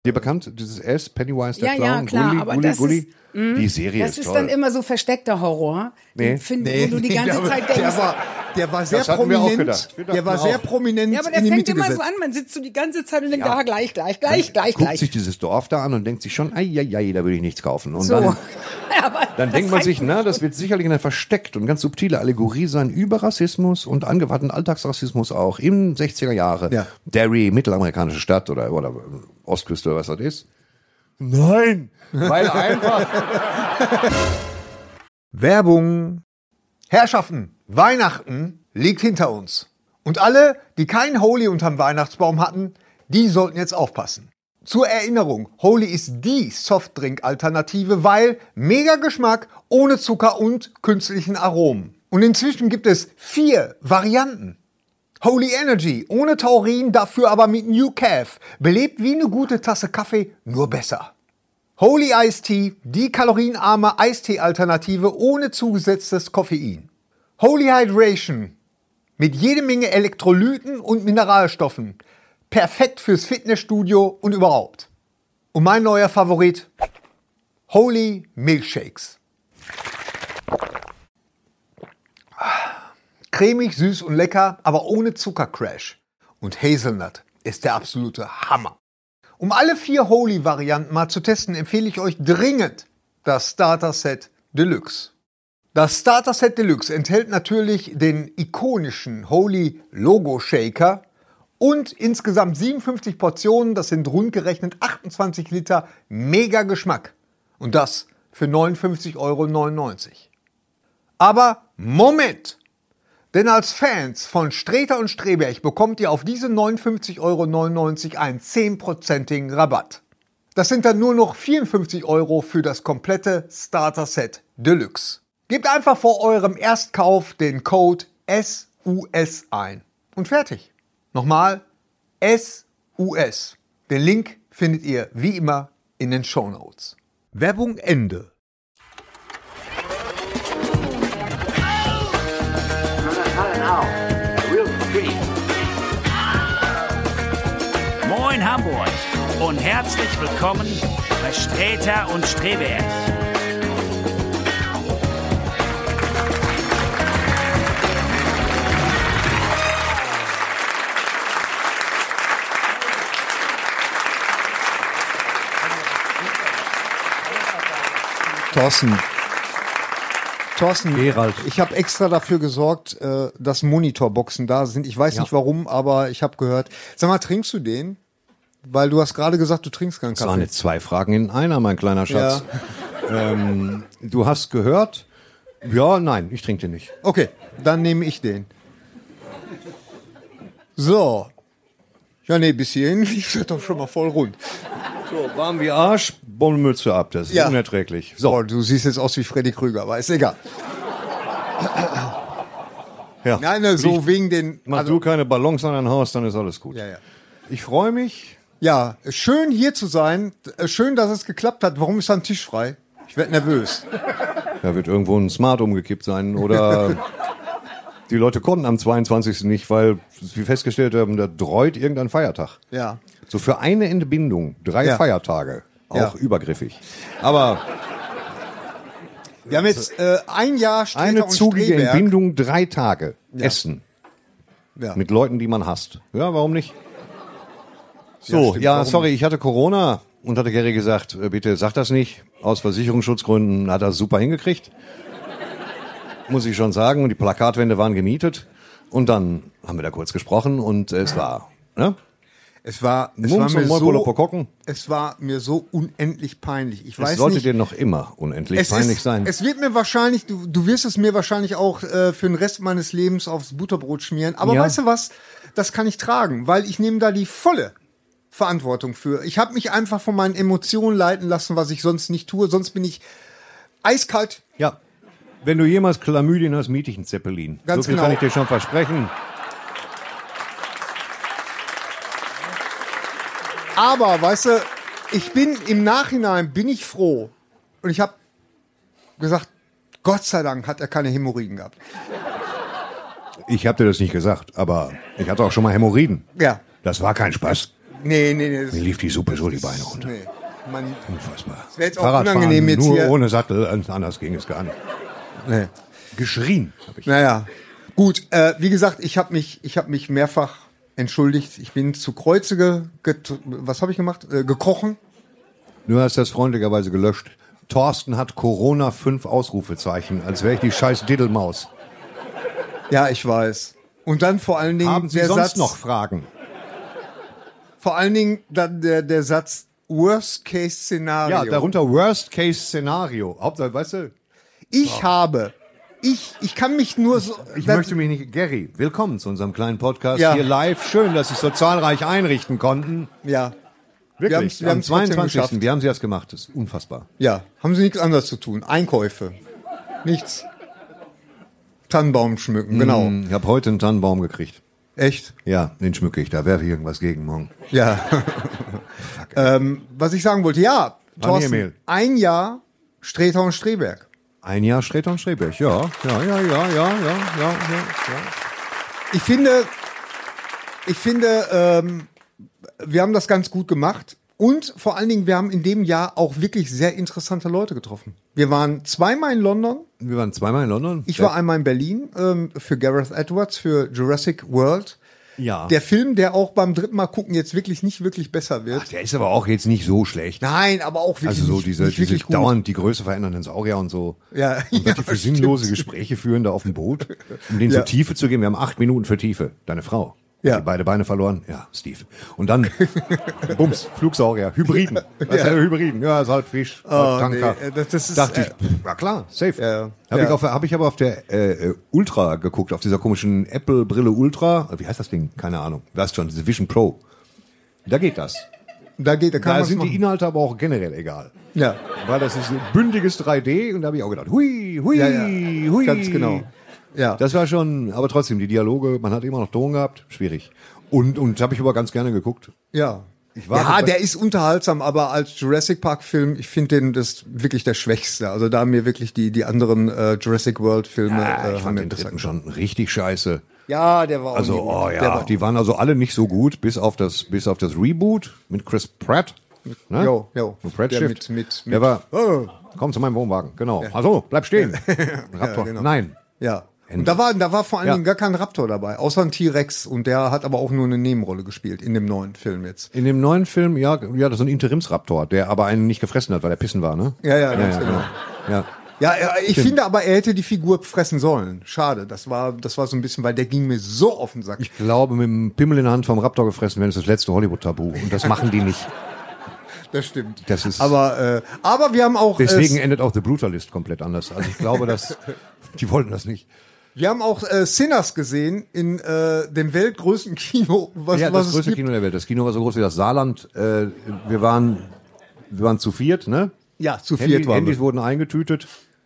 Dir bekannt, dieses S, Pennywise, der Ja, Clown, ja, klar, Gulli, aber Gulli, das Gulli. Die Serie Das ist ist toll. dann immer so versteckter Horror. Nee. Wo du die ganze Zeit denkst. Der war sehr Das hatten wir auch prominent. gedacht. Wir Der dachten war sehr auch. prominent Ja, aber in der die fängt Mitte immer gesetzt. so an, man sitzt so die ganze Zeit und denkt, Ja. gleich. Guckt sich dieses Dorf da an und denkt sich schon, ai, da würde ich nichts kaufen. Und So. dann, Aber dann denkt man sich, das wird sicherlich eine versteckt und ganz subtile Allegorie sein über Rassismus und angewandten Alltagsrassismus auch in 60er Jahre. Ja. Derry, mittelamerikanische Stadt oder Ostküste oder was das ist. Nein, weil einfach... Werbung. Herrschaften, Weihnachten liegt hinter uns. Und alle, die kein Holy unterm Weihnachtsbaum hatten, die sollten jetzt aufpassen. Zur Erinnerung, Holy ist die Softdrink-Alternative, weil mega Geschmack ohne Zucker und künstlichen Aromen. Und inzwischen gibt es 4 Varianten. Holy Energy, ohne Taurin, dafür aber mit New Calf. Belebt wie eine gute Tasse Kaffee, nur besser. Holy Iced Tea, die kalorienarme Eistee-Alternative ohne zugesetztes Koffein. Holy Hydration, mit jede Menge Elektrolyten und Mineralstoffen. Perfekt fürs Fitnessstudio und überhaupt. Und mein neuer Favorit, Holy Milkshakes. Cremig, süß und lecker, aber ohne Zuckercrash. Und Hazelnut ist der absolute Hammer. Um alle 4 Holy-Varianten mal zu testen, empfehle ich euch dringend das Starter Set Deluxe. Das Starter Set Deluxe enthält natürlich den ikonischen Holy Logo Shaker und insgesamt 57 Portionen, das sind rund gerechnet 28 Liter mega Geschmack. Und das für 59,99 €. Aber Moment! Denn als Fans von Streter und Streberg bekommt ihr auf diese 59,99 € einen 10%igen Rabatt. Das sind dann nur noch 54 € für das komplette Starter Set Deluxe. Gebt einfach vor eurem Erstkauf den Code SUS ein. Und fertig. Nochmal SUS. Den Link findet ihr wie immer in den Shownotes. Werbung Ende. Moin Hamburg und herzlich willkommen bei Streter und Streberg. Thorsten, Gerald. ich habe extra dafür gesorgt, dass Monitorboxen da sind. Ich weiß nicht warum, aber ich habe gehört. Sag mal, trinkst du den? Weil du hast gerade gesagt, du trinkst keinen Das waren Kaffee. jetzt 2 Fragen in einer, mein kleiner Schatz. Du hast gehört? Ja, nein, ich trinke den nicht. Okay, dann nehme ich den. So. Ja, nee, bis hierhin lief das doch schon mal voll rund. So, warm wie Arsch, Bommelmütze ab, das ist Ja. unerträglich. So, Oh, du siehst jetzt aus wie Freddy Krüger, aber ist egal. ja. Nein, ne, so wegen den... Mach du keine Ballons an dein Haus, dann ist alles gut. Ja, ja. Ich freue mich. Ja, schön hier zu sein. Schön, dass es geklappt hat. Warum ist da ein Tisch frei? Ich werde nervös. Da wird irgendwo ein Smart umgekippt sein oder die Leute konnten am 22. nicht, weil wir festgestellt haben, da dreut irgendein Feiertag. Ja. So für eine Entbindung, 3 Ja. Feiertage. Auch Ja. übergriffig. Aber Wir haben jetzt ein Jahr Streter eine und zugige Streberg. Entbindung, 3 Tage Essen Ja. mit Leuten, die man hasst. Ja, warum nicht? So, stimmt, ja, warum sorry, ich hatte Corona und hatte Gary gesagt, bitte sag das nicht. Aus Versicherungsschutzgründen hat er es super hingekriegt. Muss ich schon sagen. Und die Plakatwände waren gemietet. Und dann haben wir da kurz gesprochen und es war, ne? Es war Mums mir und Moipolopokokken. es war mir so unendlich peinlich. Ich Es weiß sollte nicht, dir noch immer unendlich peinlich sein. Es wird mir wahrscheinlich, du wirst es mir wahrscheinlich auch für den Rest meines Lebens aufs Butterbrot schmieren. Aber Ja. weißt du was? Das kann ich tragen, weil ich nehme da die volle Verantwortung für. Ich habe mich einfach von meinen Emotionen leiten lassen, was ich sonst nicht tue. Sonst bin ich eiskalt. Ja. Wenn du jemals Chlamydien hast, miete ich einen Zeppelin. Ganz so viel genau. kann ich dir schon versprechen. Aber, weißt du, im Nachhinein bin ich froh. Und ich habe gesagt, Gott sei Dank hat er keine Hämorrhoiden gehabt. Ich habe dir das nicht gesagt, aber ich hatte auch schon mal Hämorrhoiden. Ja. Das war kein Spaß. Nee. Mir lief die Suppe so die Beine runter. Nee. Man, Unfassbar. das wäre jetzt auch Fahrradfahren unangenehm jetzt nur hier. ohne Sattel, anders ging es gar nicht. Nee. Geschrien habe ich. Naja, gut. Wie gesagt, ich habe mich mehrfach entschuldigt. Ich bin zu Kreuze was habe ich gemacht? Gekrochen. Du hast das freundlicherweise gelöscht. Thorsten hat Corona 5 Ausrufezeichen, als wäre ich die scheiß Diddelmaus. Ja, ich weiß. Und dann vor allen Dingen Haben Sie der sonst Satz, noch Fragen? vor allen Dingen dann der Satz Worst-Case-Szenario. Ja, darunter Worst-Case-Szenario. Hauptsache, weißt du, Ich kann mich nur so. ich möchte mich nicht... Gary, willkommen zu unserem kleinen Podcast Ja. hier live. Schön, dass Sie es so zahlreich einrichten konnten. Ja, Wirklich, wir haben's am trotzdem 22. geschafft. Wie haben Sie das gemacht? Das ist unfassbar. ja. Haben Sie nichts anderes zu tun? Einkäufe. Nichts. Tannenbaum schmücken, genau. Ich habe heute einen Tannenbaum gekriegt. Echt? Ja, den schmücke ich. Da werfe ich irgendwas gegen morgen. Ja. Was ich sagen wollte, ja, Thorsten, Mehl. ein Jahr Streter und Streberg. Ein Jahr Streter und Streberg. Ja. Ich finde, wir haben das ganz gut gemacht. Und vor allen Dingen, wir haben in dem Jahr auch wirklich sehr interessante Leute getroffen. Wir waren zweimal in London. Wir waren zweimal in London. Ich war einmal in Berlin für Gareth Edwards, für Jurassic World. Ja. Der Film, der auch beim dritten Mal gucken jetzt wirklich nicht wirklich besser wird. Ach, der ist aber auch jetzt nicht so schlecht. Nein, aber auch wirklich Also so nicht, diese wirklich gut. dauernd die Größe verändernden Saurier und so. Ja, Und ja, die für sinnlose stimmt. Gespräche führen da auf dem Boot, um denen Ja. so Tiefe zu geben. Wir haben 8 Minuten für Tiefe. Deine Frau. Ja. Die beide Beine verloren. Ja, Steve. Und dann, Bums, Flugsaurier, Hybriden. Was ist der Hybriden? Ja, ist halt Fisch, halt Tanker. nee, das ist, Dachte ich, ja klar, safe. Ja. Hab ich aber auf der Ultra geguckt, auf dieser komischen Apple-Brille Ultra. Wie heißt das Ding? Keine Ahnung. Weißt schon, diese Vision Pro. Da geht das. da kann Da man's sind die machen. Inhalte aber auch generell egal. Ja, Weil das ist bündiges 3D und da habe ich auch gedacht, hui, hui, ja, ja. hui. Ganz genau. Ja. Das war schon, aber trotzdem, die Dialoge, man hat immer noch Ton gehabt, schwierig. Und habe ich aber ganz gerne geguckt. Ja. warte Ja, bei- der ist unterhaltsam, aber als Jurassic Park Film, ich finde den das wirklich der schwächste. Also da haben mir wirklich die anderen Jurassic World Filme Ich haben fand mir den besser dritten gefallen. schon richtig scheiße. Ja, der war auch Also, nie gut. oh Der ja, war die waren also alle nicht so gut, bis auf das Reboot mit Chris Pratt. Ne? Jo. Mit Pratt Der Shift. mit- Der war, Oh. komm zu meinem Wohnwagen, genau. Also, bleib stehen. Raptor, genau. nein. Ja. Ende. Und da war vor allen Ja. Dingen gar kein Raptor dabei, außer ein T-Rex. Und der hat aber auch nur eine Nebenrolle gespielt in dem neuen Film jetzt. In dem neuen Film, ja, das ist ein Interimsraptor, der aber einen nicht gefressen hat, weil er pissen war, ne? Ja, ganz genau. Ja. Ja, ich finde aber, er hätte die Figur fressen sollen. Schade, das war so ein bisschen, weil der ging mir so auf den Sack. Ich glaube, mit dem Pimmel in der Hand vom Raptor gefressen werden, ist das letzte Hollywood-Tabu. Und das machen die nicht. Das stimmt. Das ist- aber wir haben auch Deswegen endet auch The Brutalist komplett anders. Also ich glaube, dass die wollten das nicht. wir haben auch Sinners gesehen in dem weltgrößten Kino, was Ja, das es größte gibt. Kino der Welt. Das Kino war so groß wie das Saarland. Wir waren zu viert, ne? Ja, zu viert waren Handys wir. wurden eingetütet.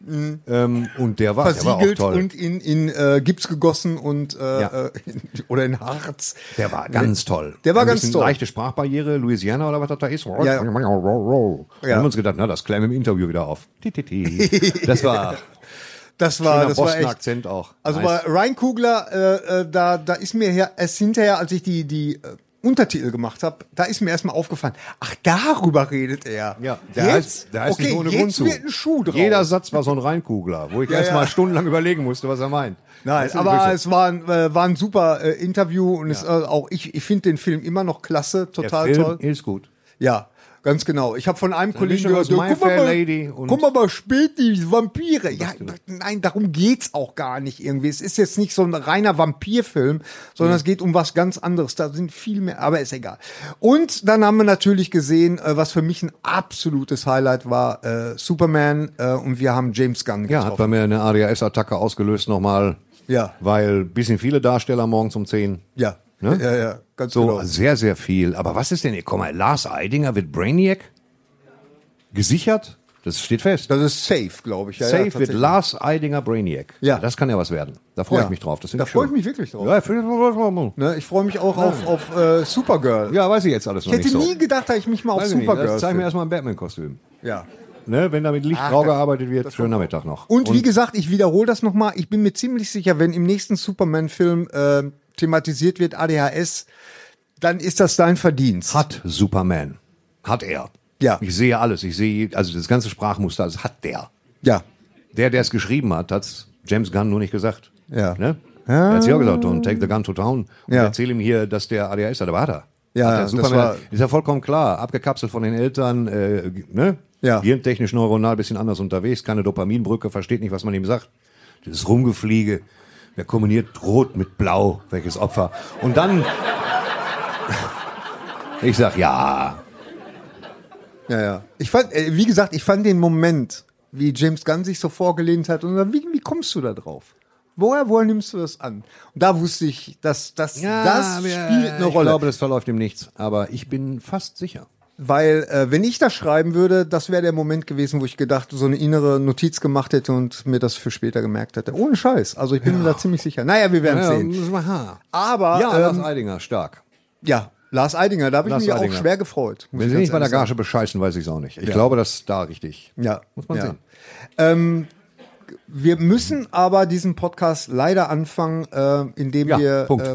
Und der war auch Versiegelt toll. und in Gips gegossen und oder in Harz. Der war ganz toll. Der war Ein ganz bisschen toll. Leichte Sprachbarriere, Louisiana oder was das da ist. Ja. Dann haben wir uns gedacht, na, das klären wir im Interview wieder auf. Das war Das war echt. Boston-Akzent auch. Also Nice. bei Ryan Coogler, da ist mir erst hinterher, als ich die Untertitel gemacht habe, da ist mir erstmal aufgefallen, ach, darüber redet er. Ja, der heißt nicht ohne Grund jetzt zu. wird ein Schuh drauf. Jeder Satz war so ein Reinkugler, wo ich Ja, erstmal ja. stundenlang überlegen musste, was er meint. Nein, Weißt du, aber wirklich es war ein super Interview und es, auch ich finde den Film immer noch klasse, so. total Der Film toll. ist gut. Ja, ganz genau. Ich habe von einem Kollegen Mischung aus gehört, My Fair Lady und- guck mal, spät die Vampire. Ja, nein, darum geht's auch gar nicht irgendwie. Es ist jetzt nicht so ein reiner Vampirfilm, sondern es geht um was ganz anderes. Da sind viel mehr, aber ist egal. Und dann haben wir natürlich gesehen, was für mich ein absolutes Highlight war, Superman, und wir haben James Gunn Ja, hat bei getroffen. mir eine ADHS-Attacke ausgelöst nochmal. Ja. Weil ein bisschen viele Darsteller morgens um 10. Ja, Ne? ja, ganz So, genau. sehr, sehr viel. Aber was ist denn, guck mal, Lars Eidinger wird Brainiac gesichert? Das steht fest. Das ist safe, glaube ich. Ja, Safe ja, wird tatsächlich. Lars Eidinger Brainiac. Ja. Das kann ja was werden. Da freue Ja. ich mich drauf. Das Da freue ich mich wirklich drauf. Ja, finde ich- Ne, ich freue mich auch auf Supergirl. ja, weiß ich jetzt alles noch Ich hätte nicht so. nie gedacht, dass ich mich mal auf Weiß ich nicht. Supergirl Das zeig mir finde. erstmal ein Batman-Kostüm. Ja. Ne, wenn da mit Lichtgrau da- gearbeitet wird, schönen Nachmittag noch. Und wie gesagt, ich wiederhole das nochmal, ich bin mir ziemlich sicher, wenn im nächsten Superman-Film thematisiert wird, ADHS, dann ist das dein Verdienst. Hat Superman. Hat er. Ja. Ich sehe alles. Ich sehe, also das ganze Sprachmuster, das hat der. Ja. Der es geschrieben hat's James Gunn nur nicht gesagt. Ja. Ne? Er hat ja gesagt, don't take the gun to town. Und Ja. erzähl ihm hier, dass der ADHS hat. Aber hat er. Ja, hat er. das Superman, war- ist ja vollkommen klar. Abgekapselt von den Eltern, ne? Ja. Hirntechnisch, neuronal bisschen anders unterwegs. Keine Dopaminbrücke, versteht nicht, was man ihm sagt. Dieses Rumgefliege. Wer kombiniert Rot mit Blau? Welches Opfer? Und dann, ich sag, ja. Ja, ja. Ich fand, wie gesagt, ich fand den Moment, wie James Gunn sich so vorgelehnt hat und dann, wie kommst du da drauf? Woher nimmst du das an? Und da wusste ich, das spielt eine Rolle. Ich glaube, das verläuft ihm nichts. Aber ich bin fast sicher. Weil, wenn ich das schreiben würde, das wäre der Moment gewesen, wo ich gedacht, so eine innere Notiz gemacht hätte und mir das für später gemerkt hätte. Ohne Scheiß. Also ich bin mir da ziemlich sicher. Naja, wir werden sehen. Aber, Ja, Lars Eidinger, stark. ja, Lars Eidinger, da habe ich Lars mich auch Eidinger. schwer gefreut. muss Wenn ich sie ganz nicht bei der ehrlich sagen. Gage bescheißen, weiß ich es auch nicht. Ich glaube, das ist da richtig. Ja. Muss man ja. sehen. Wir müssen aber diesen Podcast leider anfangen, indem Ja, wir... Punkt.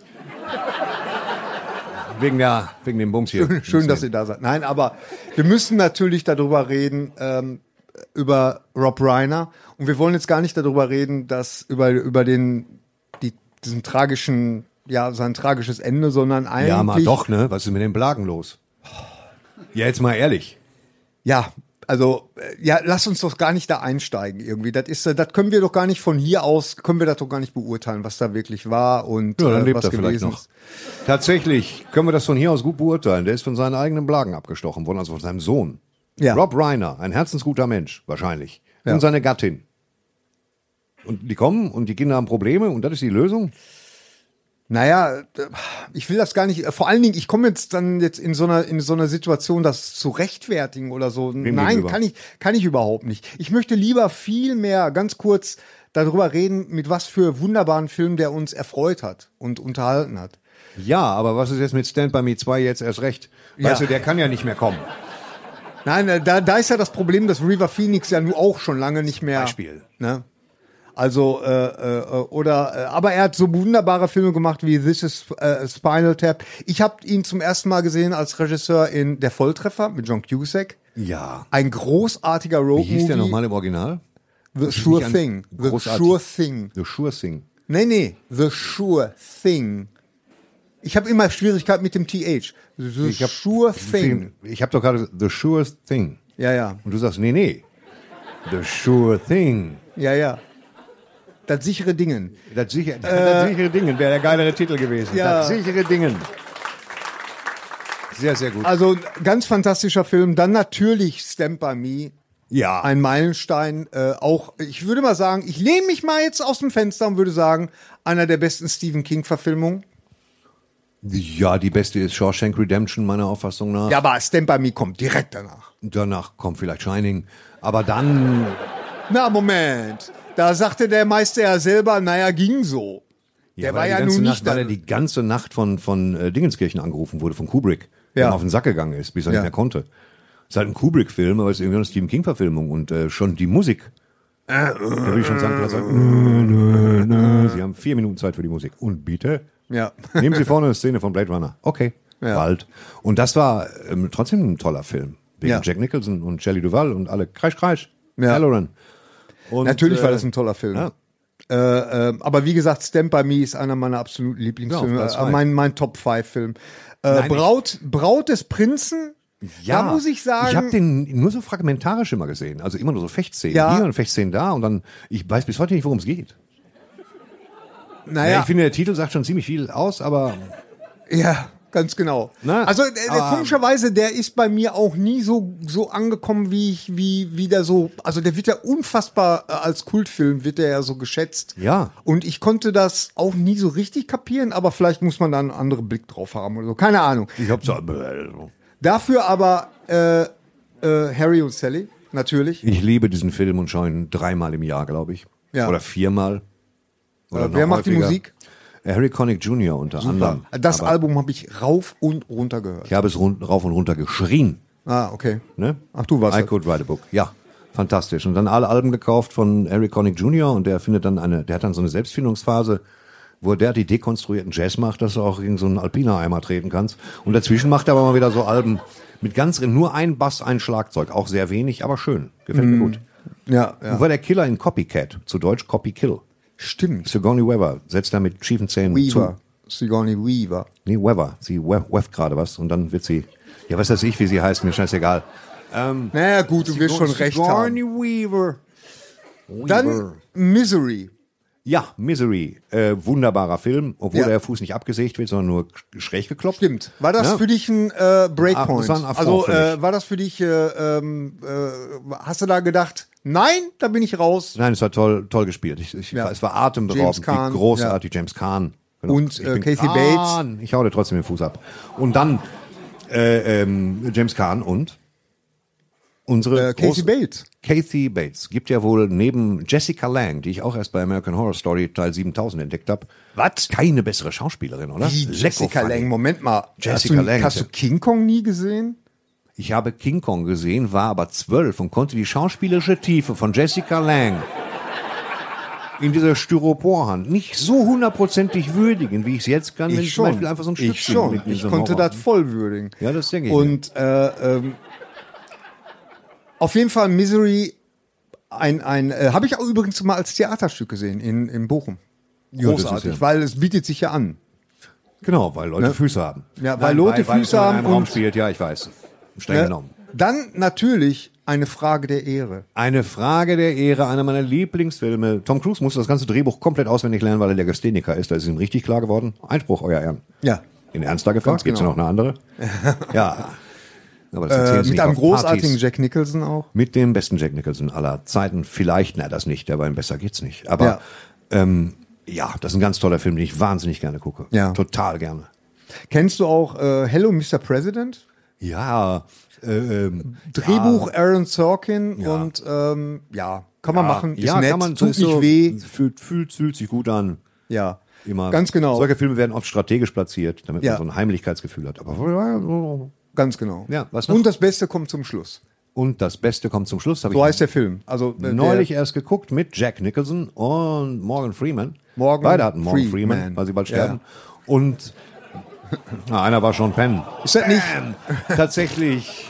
Wegen dem Bums hier. Schön, dass ihr da seid. Nein, aber wir müssen natürlich darüber reden, über Rob Reiner. Und wir wollen jetzt gar nicht darüber reden, dass über diesen tragischen, ja, sein tragisches Ende, sondern eigentlich. Ja, mal doch, ne? Was ist mit den Blagen los? Ja, jetzt mal ehrlich. Ja, also, ja, lass uns doch gar nicht da einsteigen irgendwie. Das können wir doch gar nicht von hier aus, können wir das doch gar nicht beurteilen, was da wirklich war und Ja, dann lebt was er vielleicht gewesen noch. ist. Tatsächlich können wir das von hier aus gut beurteilen. Der ist von seinen eigenen Blagen abgestochen worden, also von seinem Sohn. Ja. Rob Reiner, ein herzensguter Mensch, wahrscheinlich. Ja. Und seine Gattin. Und die kommen und die Kinder haben Probleme und das ist die Lösung? Naja, ich will das gar nicht, vor allen Dingen, ich komme jetzt in so einer Situation, das zu rechtfertigen oder so. Nein, gegenüber? kann ich überhaupt nicht. Ich möchte lieber viel mehr ganz kurz darüber reden, mit was für wunderbaren Filmen der uns erfreut hat und unterhalten hat. Ja, aber was ist jetzt mit Stand By Me 2 jetzt erst recht? Weißt du, der kann ja nicht mehr kommen. Nein, da ist ja das Problem, dass River Phoenix ja nun auch schon lange nicht mehr. Beispiel. Ne? Also, aber er hat so wunderbare Filme gemacht wie This is Spinal Tap. Ich habe ihn zum ersten Mal gesehen als Regisseur in Der Volltreffer mit John Cusack. Ja. Ein großartiger Wie Road-Movie. hieß der nochmal im Original? The ist Sure nicht ein Thing. The großartig- Sure Thing. The Sure Thing. Nee, The Sure Thing. Ich habe immer Schwierigkeiten mit dem TH. The Sure Thing. Ich habe doch gerade The Sure Thing. Ja. Und du sagst, nee. The Sure Thing. Ja. Das sichere Dingen. Das sichere Dingen wäre der geilere Titel gewesen. Ja. Das sichere Dingen. Sehr, sehr gut. Also ganz fantastischer Film. Dann natürlich Stand By Me. Ja. Ein Meilenstein. Auch, ich würde mal sagen, ich lehne mich mal jetzt aus dem Fenster und würde sagen, einer der besten Stephen King-Verfilmungen. Ja, die beste ist Shawshank Redemption, meiner Auffassung nach. Ja, aber Stand By Me kommt direkt danach. Danach kommt vielleicht Shining. Aber dann, Na, Moment. Da sagte der Meister ja selber, naja, ging so. Der war weil ja die ganze nun Nacht, nicht weil da. er die ganze Nacht von Dingenskirchen angerufen wurde, von Kubrick. Der Ja. ihm auf den Sack gegangen ist, bis er Ja. nicht mehr konnte. Ist halt ein Kubrick-Film, aber es ist irgendwie eine Stephen King-Verfilmung und schon die Musik. Da will ich schon sagen, dass Sie haben 4 Minuten Zeit für die Musik. Und bitte? Ja. Nehmen Sie vorne eine Szene von Blade Runner. Okay, Ja. bald. Und das war trotzdem ein toller Film. Wegen Ja. Jack Nicholson und Shelley Duvall und alle Kreisch. Ja. Halloran. Und, Natürlich war das ein toller Film. ja. Aber wie gesagt, Stand By Me ist einer meiner absoluten Lieblingsfilme. Ja, auf Platz 2. Mein Top-5-Film. Nein, Braut des Prinzen. Ja, Da muss ich sagen. Ich habe den nur so fragmentarisch immer gesehen. Also immer nur so Fechtszenen Ja. hier und Fechtszenen da. Und dann, ich weiß bis heute nicht, worum es geht. Ja, Naja, ich finde, der Titel sagt schon ziemlich viel aus, aber ja, ganz genau. Na, Also komischerweise, der ist bei mir auch nie so angekommen, wie der so. Also der wird ja unfassbar als Kultfilm wird der ja so geschätzt. Ja. Und ich konnte das auch nie so richtig kapieren, aber vielleicht muss man da einen anderen Blick drauf haben oder so. Keine Ahnung. ich habe so. Dafür aber Harry und Sally, natürlich. Ich liebe diesen Film und schaue ihn 3-mal im Jahr, glaube ich. Ja. Oder 4-mal. Oder Wer noch macht die häufiger. Musik? Harry Connick Jr. unter anderem. Das Aber Album habe ich rauf und runter gehört. ich habe es rauf und runter geschrien. Ah, okay. Ne? Ach, du warst I das. Could Write a Book. Ja, fantastisch. Und dann alle Alben gekauft von Harry Connick Jr. und der findet dann der hat dann so eine Selbstfindungsphase, wo der die dekonstruierten Jazz macht, dass du auch gegen so einen Alpina-Eimer treten kannst. Und dazwischen macht er aber mal wieder so Alben mit nur ein Bass, ein Schlagzeug. Auch sehr wenig, aber schön. Gefällt mir gut. Ja, Und war der Killer in Copycat, zu Deutsch Copy Kill. Stimmt. Sigourney Weaver setzt da mit schiefen Zähnen Weaver. zu. Sigourney Weaver. Nee, Weaver. Sie weft gerade was und dann wird sie, ja, was weiß ich, wie sie heißt, mir scheißegal. Naja, gut, du wirst schon recht haben. Sigourney Weaver. Dann Misery. Ja, Misery. Wunderbarer Film, obwohl Ja. der Fuß nicht abgesägt wird, sondern nur schräg geklopft. Stimmt. War das Ja. für dich ein Breakpoint? Das war ein Affront Also für mich. war das für dich, hast du da gedacht, nein, da bin ich raus? Nein, es war toll gespielt. Ja. Es war atemberaubend, James Caan, wie großartig James Caan. Genau. Und, Ich bin Kathy Caan. Ich hau dir trotzdem den Fuß ab. Und dann James Caan und unsere Kathy Bates. Kathy Bates. Gibt ja wohl neben Jessica Lange, die ich auch erst bei American Horror Story Teil 7000 entdeckt habe, Was? keine bessere Schauspielerin, oder? Wie Jessica Lecko Lange? Moment mal. Jessica Lange Hast ist du ja- King Kong nie gesehen? Ich habe King Kong gesehen, war aber 12 und konnte die schauspielerische Tiefe von Jessica Lange in dieser Styroporhand nicht so hundertprozentig würdigen, wie ich es jetzt kann, wenn ich zum Beispiel einfach so ein Stück Ich schon. Ich konnte das voll würdigen. Ja, das denke ich Und auf jeden Fall Misery, habe ich auch übrigens mal als Theaterstück gesehen in Bochum. Ja, das ist Großartig, ja- weil es bietet sich ja an. Genau, weil Leute Ne? Füße haben. Ja, weil Leute weil Füße es in haben einem Raum und- spielt, ja, ich weiß. Streng Ne? genommen. Dann natürlich eine Frage der Ehre. Eine Frage der Ehre, einer meiner Lieblingsfilme. Tom Cruise musste das ganze Drehbuch komplett auswendig lernen, weil er der Gastheniker ist. Da ist es ihm richtig klar geworden. Einspruch, euer Ehren. Ja. In Ernst da gefragt? Ganz Gibt's genau. noch eine andere? Ja. Aber das erzählen Sie Mit nicht einem auf großartigen Partys. Jack Nicholson auch. Mit dem besten Jack Nicholson aller Zeiten. Vielleicht, das nicht, aber besser geht's nicht. Aber ja, das ist ein ganz toller Film, den ich wahnsinnig gerne gucke. Ja. Total gerne. Kennst du auch Hello Mr. President? Ja. Drehbuch Aaron Sorkin Ja. und ja, kann man machen, ist ja, nett, kann man, tut ist nicht so, weh. Fühlt sich gut an. Ja, Immer. ganz genau. Solche Filme werden oft strategisch platziert, damit Ja. man so ein Heimlichkeitsgefühl hat. Aber Ganz genau. Ja, was noch? Und das Beste kommt zum Schluss. und das Beste kommt zum Schluss. Habe So ich heißt der Film. Also neulich erst geguckt mit Jack Nicholson und Morgan Freeman. Morgan Beide hatten Morgan Freeman. Freeman, weil sie bald Ja. sterben. Und einer war Sean Penn. Ist das nicht? Tatsächlich.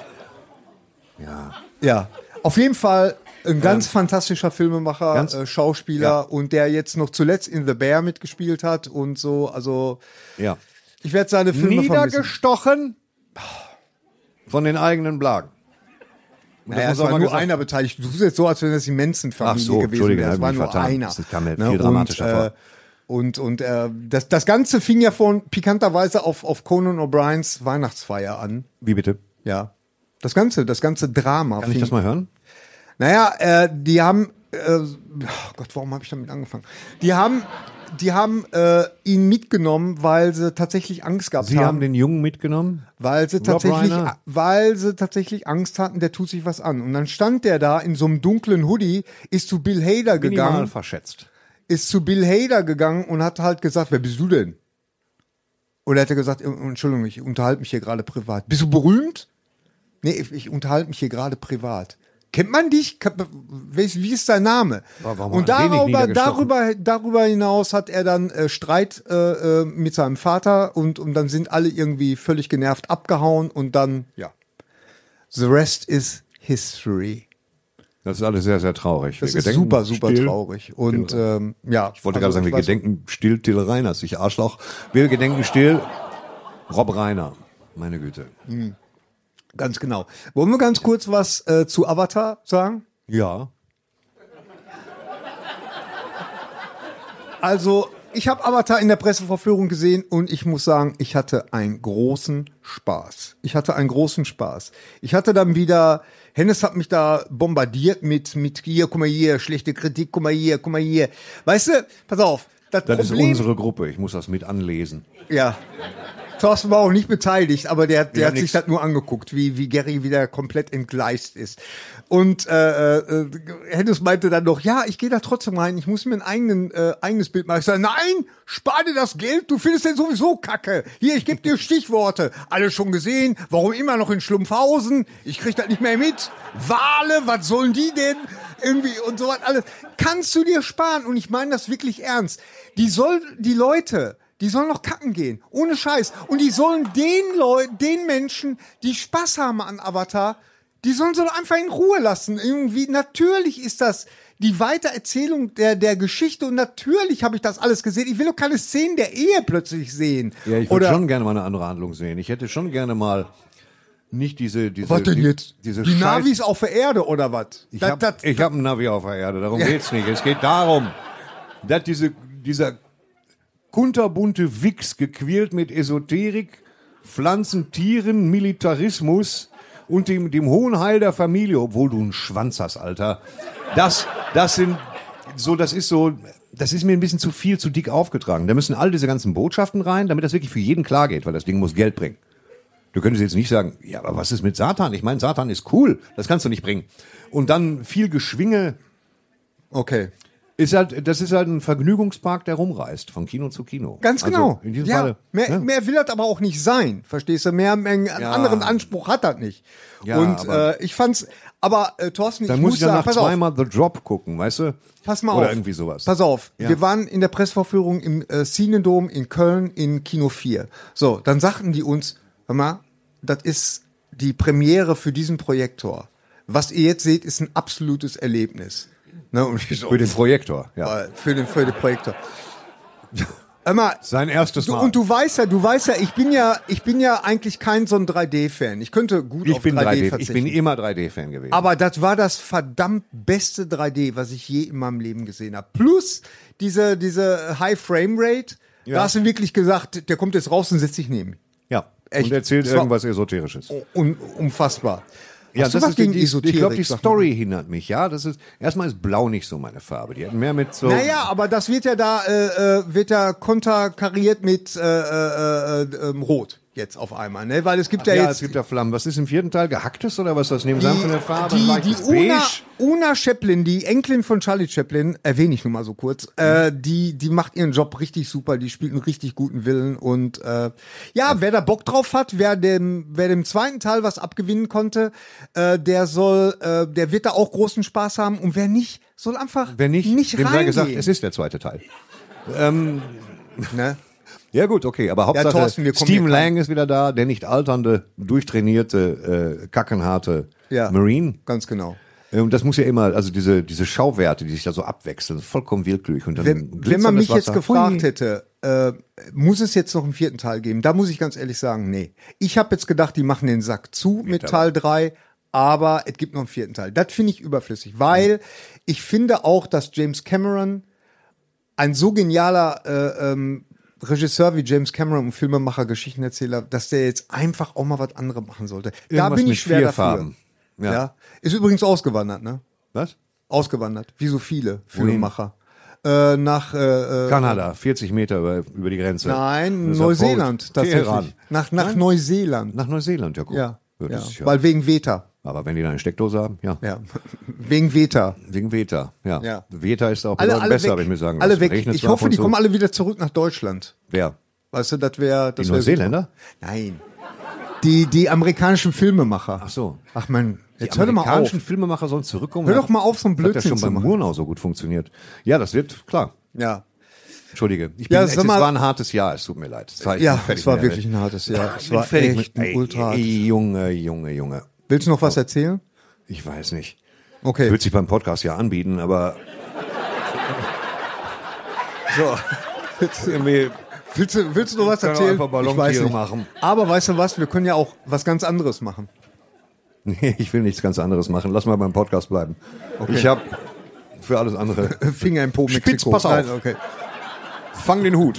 Ja. Auf jeden Fall ein ganz fantastischer Filmemacher, Ganz- Schauspieler Ja. und der jetzt noch zuletzt in The Bear mitgespielt hat und so. Also Ja. ich werde seine Filme vermissen. Niedergestochen von den eigenen Blagen. Und das Naja, muss es auch war mal nur gesagt- einer beteiligt. Du tust jetzt so, als wenn das die Manson-Familie Ach so, gewesen Entschuldige, wäre. Es hab war mich nur vertan. einer. Das kam mir Ne? viel dramatischer Und das Ganze fing ja von pikanterweise auf Conan O'Briens Weihnachtsfeier an. Wie bitte? Ja. Das ganze Drama. Kann ich das mal hören? Naja, die haben, oh Gott, warum habe ich damit angefangen? Die haben ihn mitgenommen, weil sie tatsächlich Angst gehabt Sie haben haben. den Jungen mitgenommen? Weil sie tatsächlich Angst hatten, der tut sich was an. Und dann stand der da in so einem dunklen Hoodie, ist zu Bill Hader Minimal gegangen, verschätzt. und hat halt gesagt, wer bist du denn? Oder hat er gesagt, Entschuldigung, ich unterhalte mich hier gerade privat. Bist du berühmt? Nee, ich unterhalte mich hier gerade privat. Kennt man dich? Wie ist dein Name? Warum Und hat er den nicht niedergestochen? darüber hinaus hat er dann Streit mit seinem Vater und dann sind alle irgendwie völlig genervt abgehauen und dann, ja. The rest is history. Das ist alles sehr, sehr traurig. Das Wir ist gedenken super still. traurig. Und ja. Ich wollte gerade sagen, wir gedenken still Till Reiners, ich Arschloch. Wir gedenken still Rob Reiner. Meine Güte. Ganz genau. Wollen wir ganz kurz was zu Avatar sagen? Ja. Also, ich habe Avatar in der Pressevorführung gesehen und ich muss sagen, ich hatte einen großen Spaß. Ich hatte dann wieder, Hennes hat mich da bombardiert mit hier, guck mal hier, schlechte Kritik, guck mal hier. Weißt du, pass auf. Das ist unsere Gruppe. Ich muss das mit anlesen. Ja. Thorsten war auch nicht beteiligt, aber der Ja, hat sich nix. das nur angeguckt, wie Gary wieder komplett entgleist ist. Und Hennes meinte dann noch, ja, ich gehe da trotzdem rein, ich muss mir ein eigenes Bild machen. Ich sage, nein, spar dir das Geld, du findest den sowieso Kacke. Hier, ich gebe dir Stichworte. Alle schon gesehen, warum immer noch in Schlumpfhausen? Ich krieg das nicht mehr mit. Wale, was sollen die denn? Irgendwie und so was alles. Kannst du dir sparen? Und ich meine das wirklich ernst. Die Leute, die sollen noch kacken gehen. Ohne Scheiß. Und die sollen den Menschen, die Spaß haben an Avatar, die sollen sie doch einfach in Ruhe lassen. Irgendwie, natürlich ist das die Weitererzählung der Geschichte und natürlich habe ich das alles gesehen. Ich will doch keine Szenen der Ehe plötzlich sehen. Ja, ich würde schon gerne mal eine andere Handlung sehen. Ich hätte schon gerne mal nicht diese Was denn jetzt? Diese Die Navis auf der Erde oder was? Ich hab einen Navi auf der Erde, darum geht's nicht. Es geht darum, dass dieser kunterbunte Wichs, gequält mit Esoterik, Pflanzen, Tieren, Militarismus und dem hohen Heil der Familie, obwohl du einen Schwanz hast, Alter. Das ist mir ein bisschen zu viel, zu dick aufgetragen. Da müssen all diese ganzen Botschaften rein, damit das wirklich für jeden klar geht, weil das Ding muss Geld bringen. Du könntest jetzt nicht sagen, ja, aber was ist mit Satan? Ich meine, Satan ist cool, das kannst du nicht bringen. Und dann viel Geschwinge. Okay. Das ist halt ein Vergnügungspark, der rumreist, von Kino zu Kino. Ganz genau. Also in diesem ja, Falle. mehr will das aber auch nicht sein, verstehst du? Mehr einen anderen Anspruch hat das nicht. Ja, und ich fand's, aber Thorsten, Dann ich muss muss ich danach sagen, pass auf, zweimal The Drop gucken, weißt du? pass mal Oder auf. irgendwie sowas. Pass auf, Ja. wir waren in der Pressevorführung im Cinedom in Köln in Kino 4. So, dann sagten die uns, hör mal, das ist die Premiere für diesen Projektor. Was ihr jetzt seht, ist ein absolutes Erlebnis. Ne, und ich so, Für den Projektor, ja. für den Projektor. Immer, Sein erstes Mal. und du weißt ja, ich bin ja eigentlich kein so ein 3D-Fan. Ich könnte gut ich auf bin 3D Ich verzichten. bin immer 3D-Fan gewesen. Aber das war das verdammt beste 3D, was ich je in meinem Leben gesehen habe. Plus diese High Frame Rate. Ja. Da hast du wirklich gesagt, der kommt jetzt raus und setzt sich neben mich. ja. Echt? Und erzählt Das war- irgendwas Esoterisches. Unfassbar. Ja, Hast du das was ist gegen ich Esoterik? glaube, die sag mal? Story hindert mich, ja. Erstmal ist Blau nicht so meine Farbe. Die hat mehr mit so. Naja, aber das wird ja konterkariert mit Rot jetzt auf einmal, ne? Weil es gibt ja ja, jetzt es gibt ja Flammen. Was ist im vierten Teil? Gehacktes oder was? Das nehmen sie an von der Farbe? die Leichtes Beige? Una Chaplin, die Enkelin von Charlie Chaplin, erwähne ich nur mal so kurz, die macht ihren Job richtig super, die spielt einen richtig guten Willen und wer da Bock drauf hat, wer dem zweiten Teil was abgewinnen konnte, der wird da auch großen Spaß haben und wer nicht, soll einfach Wer nicht, dem sei reingehen. gesagt, es ist der zweite Teil. Ne? Ja gut, okay, aber Hauptsache Thorsten, wir kommen Stephen hier rein. Lang ist wieder da, der nicht alternde, durchtrainierte, kackenharte Marine. Ganz genau. Und das muss ja immer, also diese Schauwerte, die sich da so abwechseln, vollkommen willkürlich. Und dann Wenn man glitzerndes mich jetzt Wasser. gefragt Hui. hätte, muss es jetzt noch einen vierten Teil geben? Da muss ich ganz ehrlich sagen, nee. Ich habe jetzt gedacht, die machen den Sack zu mit Teil 3, aber es gibt noch einen vierten Teil. Das finde ich überflüssig, weil ich finde auch, dass James Cameron ein so genialer Regisseur wie James Cameron und Filmemacher, Geschichtenerzähler, dass der jetzt einfach auch mal was anderes machen sollte. Da Irgendwas bin mit ich schwer 4 dafür. Farben. Ja. Ist übrigens ausgewandert, ne? Was? Ausgewandert, wie so viele Filmemacher. Nach Kanada, 40 Meter über die Grenze. Nein, Das ist Neuseeland ja tatsächlich. Teheran. Nach Neuseeland. Nach Neuseeland, ja gut. Ja, Das ist ja. weil wegen Veta. Aber wenn die da eine Steckdose haben, ja. Ja, wegen Veta. Wegen Veta, ja. Ja. Veta ist auch bedeutend besser, weg. habe ich mir sagen Alle lassen. weg. Regnet Ich zwar ab hoffe, und die zu. kommen alle wieder zurück nach Deutschland. Wer? Weißt du, das wäre Die Neuseeländer? Nein. Die amerikanischen Filmemacher. Ach so. Ach man, Die jetzt hör doch mal auf. amerikanischen Filmemacher sollen zurückkommen. Hör doch mal auf, so einen Das hat ja Blödsinn schon zu beim machen. Murnau so gut funktioniert. Ja, das wird, klar. Ja. Entschuldige. Sag Es mal- war ein hartes Jahr, es tut mir leid. Ja, es war wirklich ein hartes Jahr. Es war echt ein ultra hartes. Junge. Willst du noch was erzählen? Ich weiß nicht. Okay. Wird sich beim Podcast ja anbieten, aber So. irgendwie Willst du noch was Können wir erzählen? einfach Ballontiere Ich weiß nicht. machen. Aber weißt du was? Wir können ja auch was ganz anderes machen. nee, ich will nichts ganz anderes machen. Lass mal beim Podcast bleiben. Okay. Ich habe für alles andere. Finger im Po, Spitz, Mexiko. pass auf. Nein, okay. Fang den Hut.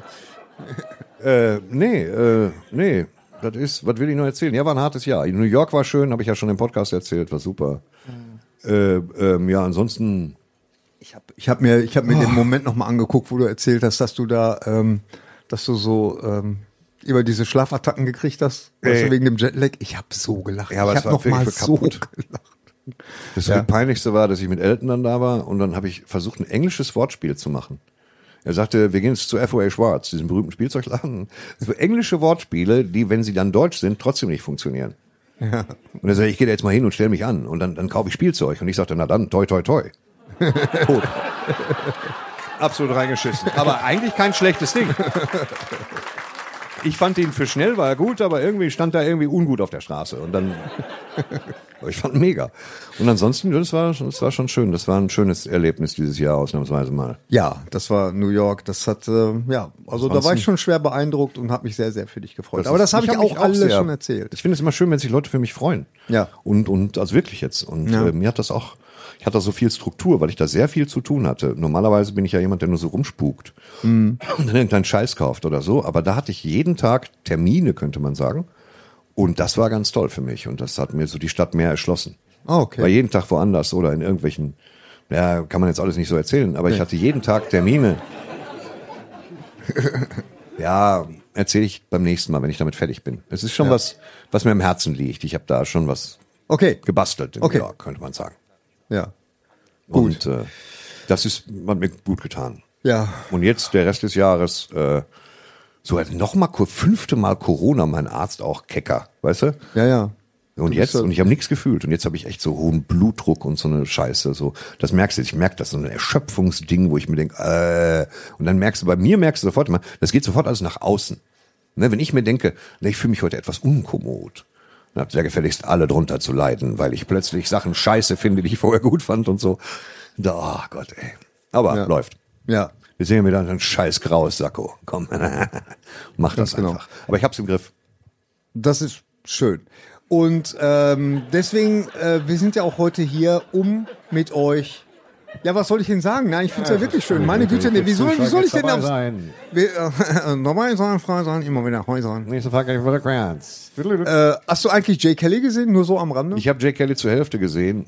Nee. Das ist, was will ich noch erzählen? Ja, war ein hartes Jahr. New York war schön, habe ich ja schon im Podcast erzählt, war super. Ja, ansonsten. Ich hab mir den Moment noch mal angeguckt, wo du erzählt hast, dass du da, dass du so über diese Schlafattacken gekriegt hast, weißt du, wegen dem Jetlag. Ich habe so gelacht. Ja, aber ich es habe war noch mal wirklich so kaputt. gelacht. Das Peinlichste war, dass ich mit Elton dann da war und dann habe ich versucht, ein englisches Wortspiel zu machen. Er sagte, wir gehen jetzt zu FOA Schwarz, diesem berühmten Spielzeugladen. So englische Wortspiele, die, wenn sie dann deutsch sind, trotzdem nicht funktionieren. Ja. Und er sagt, ich gehe da jetzt mal hin und stelle mich an und dann kaufe ich Spielzeug. Und ich sagte, na dann, toi, toi, toi. Tot. Absolut reingeschissen. Aber eigentlich kein schlechtes Ding. Ich fand ihn für schnell, war er gut, aber irgendwie stand er irgendwie ungut auf der Straße. Und dann, ich fand ihn mega. Und ansonsten, das war schon schön. Das war ein schönes Erlebnis dieses Jahr ausnahmsweise mal. Ja, das war New York. Das hat, also da war ich schon schwer beeindruckt und habe mich sehr, sehr für dich gefreut. Aber das habe ich auch alles schon erzählt. Ich finde es immer schön, wenn sich Leute für mich freuen. Ja. Und also wirklich jetzt. Und mir hat das auch, ich hatte da so viel Struktur, weil ich da sehr viel zu tun hatte. Normalerweise bin ich ja jemand, der nur so rumspukt und dann irgendeinen Scheiß kauft oder so. Aber da hatte ich jeden Tag Termine, könnte man sagen. Und das war ganz toll für mich. Und das hat mir so die Stadt mehr erschlossen. Oh, okay. War jeden Tag woanders oder in irgendwelchen, ja, kann man jetzt alles nicht so erzählen, aber ich hatte jeden Tag Termine. Ja, erzähle ich beim nächsten Mal, wenn ich damit fertig bin. Es ist schon was mir im Herzen liegt. Ich habe da schon was gebastelt in New York, könnte man sagen. Ja. Gut. Und das hat mir gut getan. Ja. Und jetzt der Rest des Jahres, so noch mal 5. Mal Corona, mein Arzt auch kecker, weißt du? Ja, ja. Und jetzt, und ich habe nichts gefühlt. Und jetzt habe ich echt so hohen Blutdruck und so eine Scheiße. So, das merkst du, ich merke das, so ein Erschöpfungsding, wo ich mir denke, und dann merkst du sofort immer, das geht sofort alles nach außen. Ne, wenn ich mir denke, ich fühle mich heute etwas unkommod, dann habt ihr gefälligst alle drunter zu leiden, weil ich plötzlich Sachen scheiße finde, die ich vorher gut fand und so. Oh Gott, ey. Aber läuft. Ja. Wir sehen wieder ein scheiß graues Sakko. Komm, mach das einfach. Aber ich hab's im Griff. Das ist schön. Und deswegen, wir sind ja auch heute hier, um mit euch. Ja, was soll ich denn sagen? Nein, ich finde es ja wirklich schön. Meine Güte, wie soll ich denn aufs... Dabei sein, frei sein, immer wieder heu sein. Nächste Frage rückwärts. Hast du eigentlich Jay Kelly gesehen? Nur so am Rande? Ich habe Jay Kelly zur Hälfte gesehen,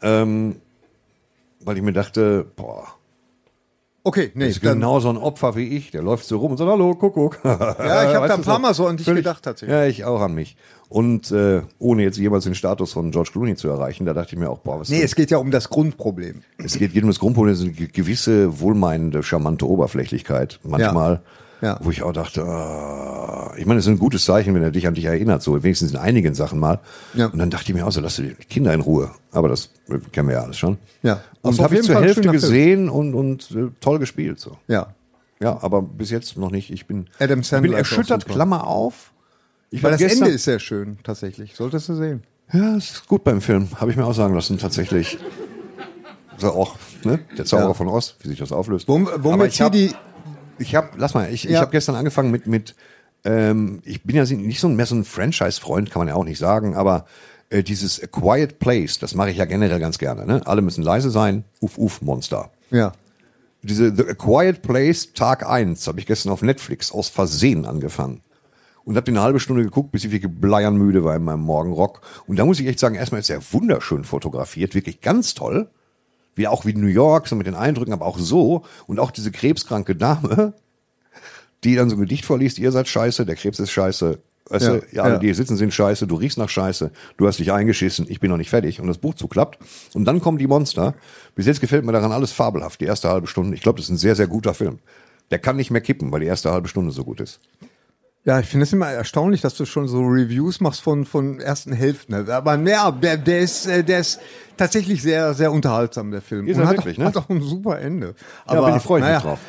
weil ich mir dachte, okay, nee. Das ist genau so ein Opfer wie ich. Der läuft so rum und sagt, hallo, Kuckuck. Ja, ich habe da ein paar Mal so an dich gedacht tatsächlich. Ja, ich auch an mich. Und ohne jetzt jemals den Status von George Clooney zu erreichen, da dachte ich mir auch, was es geht ja um das Grundproblem. Es geht um das Grundproblem, so eine gewisse wohlmeinende, charmante Oberflächlichkeit manchmal, wo ich auch dachte, ich meine, es ist ein gutes Zeichen, wenn er dich an dich erinnert, so wenigstens in einigen Sachen mal. Ja. Und dann dachte ich mir auch so, lass die Kinder in Ruhe. Aber das kennen wir ja alles schon. Ja. Und habe ich zur Hälfte gesehen und toll gespielt. So. Ja. Ja, aber bis jetzt noch nicht. Ich bin erschüttert, Klammer auf. Weil das Ende ist sehr schön, tatsächlich. Solltest du sehen. Ja, es ist gut beim Film. Habe ich mir auch sagen lassen, tatsächlich. So auch, ne? Der Zauberer von Oz, wie sich das auflöst. Womit ich habe gestern angefangen mit ich bin ja nicht mehr so ein Franchise-Freund, kann man ja auch nicht sagen, aber dieses A Quiet Place, das mache ich ja generell ganz gerne. Ne? Alle müssen leise sein, Monster. Ja. Diese The A Quiet Place Tag 1 habe ich gestern auf Netflix aus Versehen angefangen. Und habe eine halbe Stunde geguckt, bis ich wirklich bleiernmüde war in meinem Morgenrock. Und da muss ich echt sagen, erstmal ist er wunderschön fotografiert, wirklich ganz toll. Wie New York, so mit den Eindrücken, aber auch so. Und auch diese krebskranke Dame, die dann so ein Gedicht vorliest, ihr seid scheiße, der Krebs ist scheiße. Weißt du, alle, die hier sitzen, sind scheiße, du riechst nach Scheiße, du hast dich eingeschissen, ich bin noch nicht fertig. Und das Buch zuklappt. Und dann kommen die Monster. Bis jetzt gefällt mir daran alles fabelhaft, die erste halbe Stunde. Ich glaube, das ist ein sehr, sehr guter Film. Der kann nicht mehr kippen, weil die erste halbe Stunde so gut ist. Ja, ich finde es immer erstaunlich, dass du schon so Reviews machst von ersten Hälften. Aber der ist tatsächlich sehr, sehr unterhaltsam, der Film. Ist er wirklich, ne? Hat auch ein super Ende. Aber ich freue mich drauf.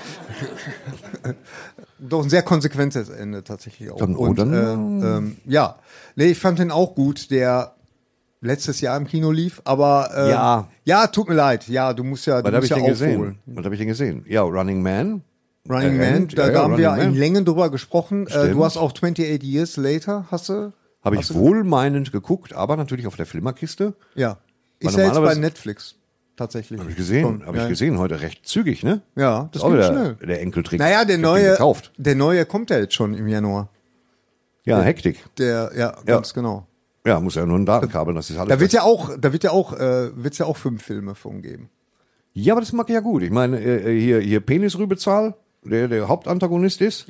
Doch ein sehr konsequentes Ende tatsächlich auch. Ich fand den auch gut, der letztes Jahr im Kino lief, aber ja, tut mir leid. Ja, du musst ja aufholen. Was habe ich denn gesehen? Ja, Running Man. Da haben wir in Längen drüber gesprochen. Du hast auch 28 Years Later, Habe ich wohlmeinend geguckt, aber natürlich auf der Flimmerkiste. Ja. Ist ja jetzt bei Netflix tatsächlich. Habe ich gesehen. Habe ich gesehen heute recht zügig, ne? Ja, das geht geht schnell. Der Enkeltrick. Naja, der neue kommt ja jetzt schon im Januar. Ja, Hektik. Ganz genau. Ja, muss ja nur ein Datenkabel, das ist alles. Da wird's ja auch 5 Filme von geben. Ja, aber das mag ich ja gut. Ich meine, hier Penisrübezahl, der Hauptantagonist ist. Ja.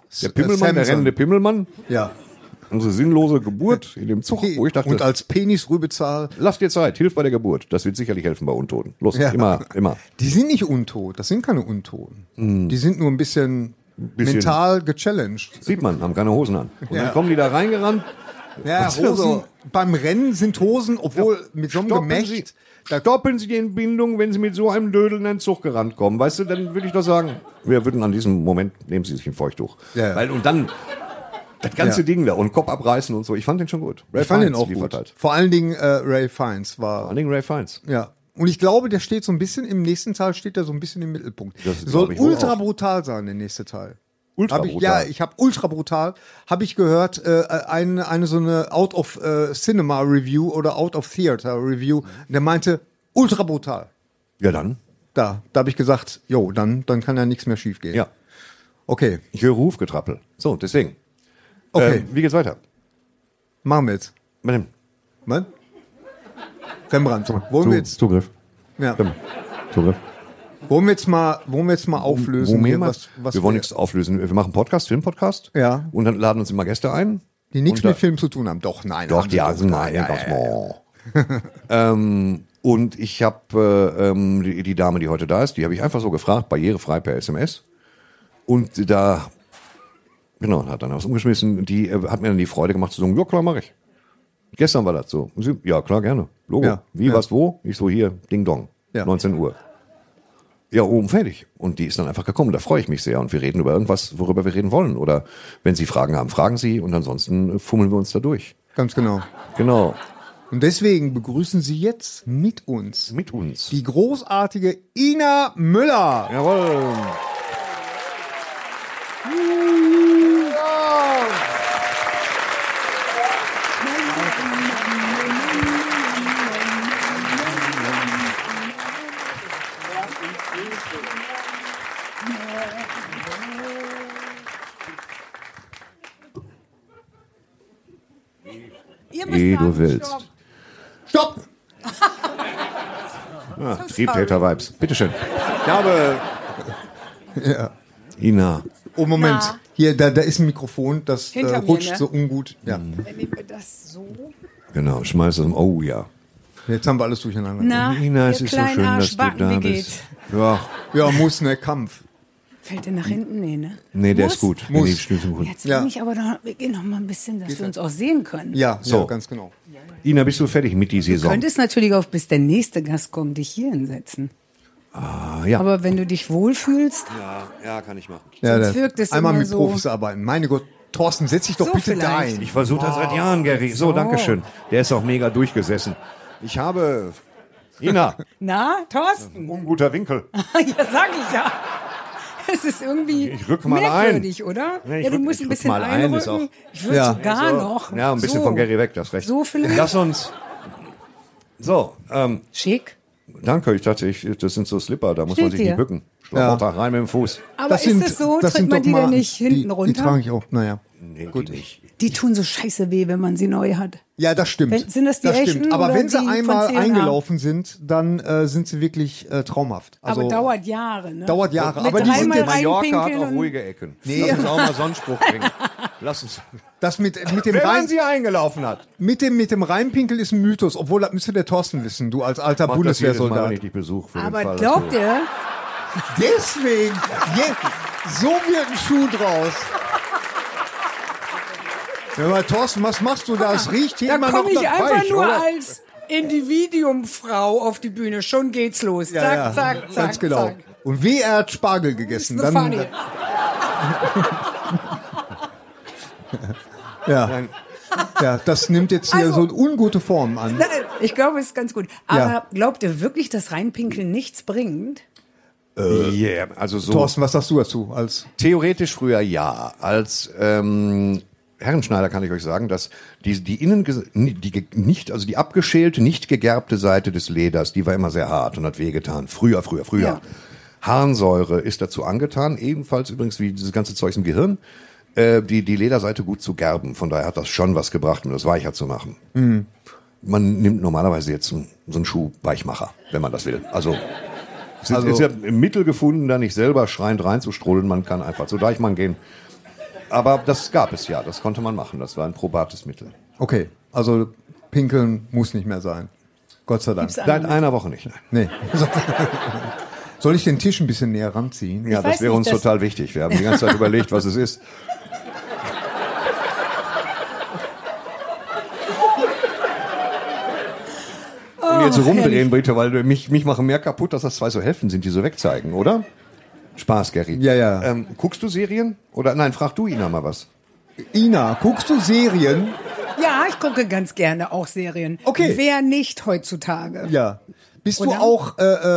Der Pimmelmann, der Samson. rennende Pimmelmann. Ja. Unsere sinnlose Geburt in dem Zug, wo ich dachte, Und als Penis-Rübezahl. lasst dir Zeit, hilf bei der Geburt. Das wird sicherlich helfen bei Untoten. Los, Ja. immer. Die sind nicht untot, das sind keine Untoten. Die sind nur ein bisschen mental gechallenged. Sieht man, haben keine Hosen an. Und Ja. dann kommen die da reingerannt. Ja, Und so- Hosen, beim Rennen sind Hosen, obwohl mit so einem Gemächt. Stoppen Sie die Entbindung, wenn Sie mit so einem Dödel in den Zug gerannt kommen. Weißt du, dann würde ich doch sagen, wir würden an diesem Moment, nehmen Sie sich ein Feuchttuch. Ja. Weil, und dann das ganze Ja. Ding da und Kopf abreißen und so. Ich fand den schon gut. Ray Ich fand den Fiennes auch liefert gut. halt. Vor allen Dingen Ray Fiennes Vor war. allen Dingen Ray Fiennes. Ja. Und ich glaube, der steht so ein bisschen, im nächsten Teil steht er so ein bisschen im Mittelpunkt. Das Soll glaube ich wohl ultra auch. brutal sein, der nächste Teil. Ultra brutal. Ich habe ultra brutal, habe ich gehört, eine so eine Out of Cinema Review oder Out of Theater Review, der meinte, ultra brutal. Ja, dann. Da habe ich gesagt, jo, dann kann ja nichts mehr schief gehen. Ja. Okay, Ich höre Rufgetrappel. So, deswegen. okay, Wie geht's weiter? machen wir jetzt. Mit dem Was? Rembrandt, wollen wir jetzt, Zugriff. ja, Zugriff. wollen wir jetzt mal auflösen, hier, was wir wollen nichts auflösen. Wir machen Podcast, Filmpodcast. Ja. Und dann laden uns immer Gäste ein. die nichts Und da- mit Film zu tun haben. Doch, nein. Doch, haben die sie sind doch. Und ich habe die Dame, die heute da ist, die habe ich einfach so gefragt, barrierefrei per SMS. Und da, genau, hat dann was umgeschmissen. Die hat mir dann die Freude gemacht zu sagen, ja klar, mache ich. Gestern war das so. Und sie, ja klar, gerne. Logo. Ja, Wie, ja. was, wo? Ich so, hier, Ding Dong. Ja. 19 Uhr. Ja, oben fertig. Und die ist dann einfach gekommen. Da freue ich mich sehr. Und wir reden über irgendwas, worüber wir reden wollen. Oder wenn Sie Fragen haben, fragen Sie. Und ansonsten fummeln wir uns da durch. Ganz genau. Genau. Und deswegen begrüßen Sie jetzt mit uns Mit uns. die großartige Ina Müller. Jawohl. Ihr müsst Wie du sagen, willst. stopp. Stopp! Triebtäter-Vibes. Bitteschön. Ich habe Ja. Ina. Oh, Moment. Na. Hier, da ist ein Mikrofon, das Hinter mir, rutscht ne? so ungut. Ja. Wenn ich mir das so. Genau, schmeiß es um. Oh ja. Jetzt haben wir alles durcheinander. Na, Ina, es ihr ist so kleinen schön, dass du Arschbacken, da wie bist. geht's? Ja. Ja, muss, ne, Kampf. Fällt der nach hinten? Nee, ne? Nee, der Muss? ist gut. Muss. Nee, die Schnürsel sind gut. Jetzt Ja. will ich aber noch, wir gehen noch mal ein bisschen, dass wir uns auch sehen können. Ja, So. ja, ganz genau. Ina, bist du fertig mit dieser Du Saison? könntest natürlich auch, bis der nächste Gast kommt, dich hier hinsetzen. Ah, ja. Aber wenn du dich wohlfühlst, Ja, kann ich machen. Ja, Sonst wirkt es einmal immer mit so- Profis arbeiten. Meine Gott, Thorsten, setz dich doch So bitte vielleicht. dahin. Ich versuche das seit Jahren, Gary. So, danke schön. Der ist auch mega durchgesessen. Ich habe... Ina, na, Thorsten? unguter Winkel. Ja, sag ich ja. Es ist irgendwie Ich rück mal merkwürdig, oder? Nee, ich Ja, du rück- musst ich ein rück bisschen mal ein, ist einrücken. auch- Ich würde Ja. sogar noch. Ja, ein bisschen so. von Gary weg, das recht. So vielleicht. Lass uns... So, Schick. danke. Ich dachte, das sind so Slipper, da muss man Steht sich dir. nicht bücken. Schlaubertag rein mit dem Fuß. Aber ist es so? das Tritt sind man doch die mal- denn nicht hinten die runter? Die trage ich auch, naja. Nee, gut nicht. Die tun so scheiße weh, wenn man sie neu hat. Ja, das stimmt. Sind das die echten stimmt. Aber oder wenn sie die von einmal CNA? eingelaufen sind, dann sind sie wirklich traumhaft. Also, Aber dauert Jahre, ne? dauert Jahre. Mit Aber die sind dreimal jetzt, Mallorca hat reinpinkeln auch und- ruhige Ecken. Lass uns auch mal so einen Spruch bringen. Lass uns. das mit dem Wer Rein, man sie eingelaufen hat. mit dem Reinpinkel ist ein Mythos, obwohl das müsste der Thorsten wissen, du als alter Mach das jedes Mal, wenn Bundeswehrsoldat. ich dich besuche. für den Aber Fall, dass glaubt du- ihr, Deswegen, so wird ein Schuh draus. Ja, aber Thorsten, was machst du da? Es riecht hier da immer noch komme ich nach einfach Weich, nur oder? als Individuumfrau auf die Bühne. Schon geht's los. Ja, Zack, ja, zack, zack, ganz genau. zack. Und wie er hat Spargel Das gegessen, ist eine dann Funny. ja, ja, das nimmt jetzt hier Also- so ungute Formen an. Nein, ich glaube, es ist ganz gut. Aber Ja. glaubt ihr wirklich, dass Reinpinkeln nichts bringt? Yeah, also so Thorsten, was sagst du dazu? Als theoretisch früher ja. Als Herrenschneider kann ich euch sagen, dass die abgeschälte, nicht gegerbte Seite des Leders, die war immer sehr hart und hat wehgetan. Früher. Ja. Harnsäure ist dazu angetan, ebenfalls übrigens wie dieses ganze Zeug im Gehirn, die Lederseite gut zu gerben. Von daher hat das schon was gebracht, um das weicher zu machen. Man nimmt normalerweise jetzt so einen Schuhweichmacher, wenn man das will. Also es ist ja ein Mittel gefunden, da nicht selber schreiend reinzustrullen. Man kann einfach zu Deichmann gehen. Aber das gab es ja, das konnte man machen. Das war ein probates Mittel. Okay, also pinkeln muss nicht mehr sein. Gott sei Dank. Seit einer Woche nicht. Nein. Nee. Soll ich den Tisch ein bisschen näher ranziehen? Ja, das wäre uns total wichtig. Wir haben die ganze Zeit überlegt, was es ist. Und jetzt so rumdrehen, bitte, weil mich machen mehr kaputt, dass das zwei so Hälften sind, die so wegzeigen, oder? Spaß, Gary. Ja. Guckst du Serien? Oder nein, frag du Ina mal was. Ina, guckst du Serien? Ja, ich gucke ganz gerne auch Serien. Okay. Wer nicht heutzutage? Ja. Bist Oder? du auch,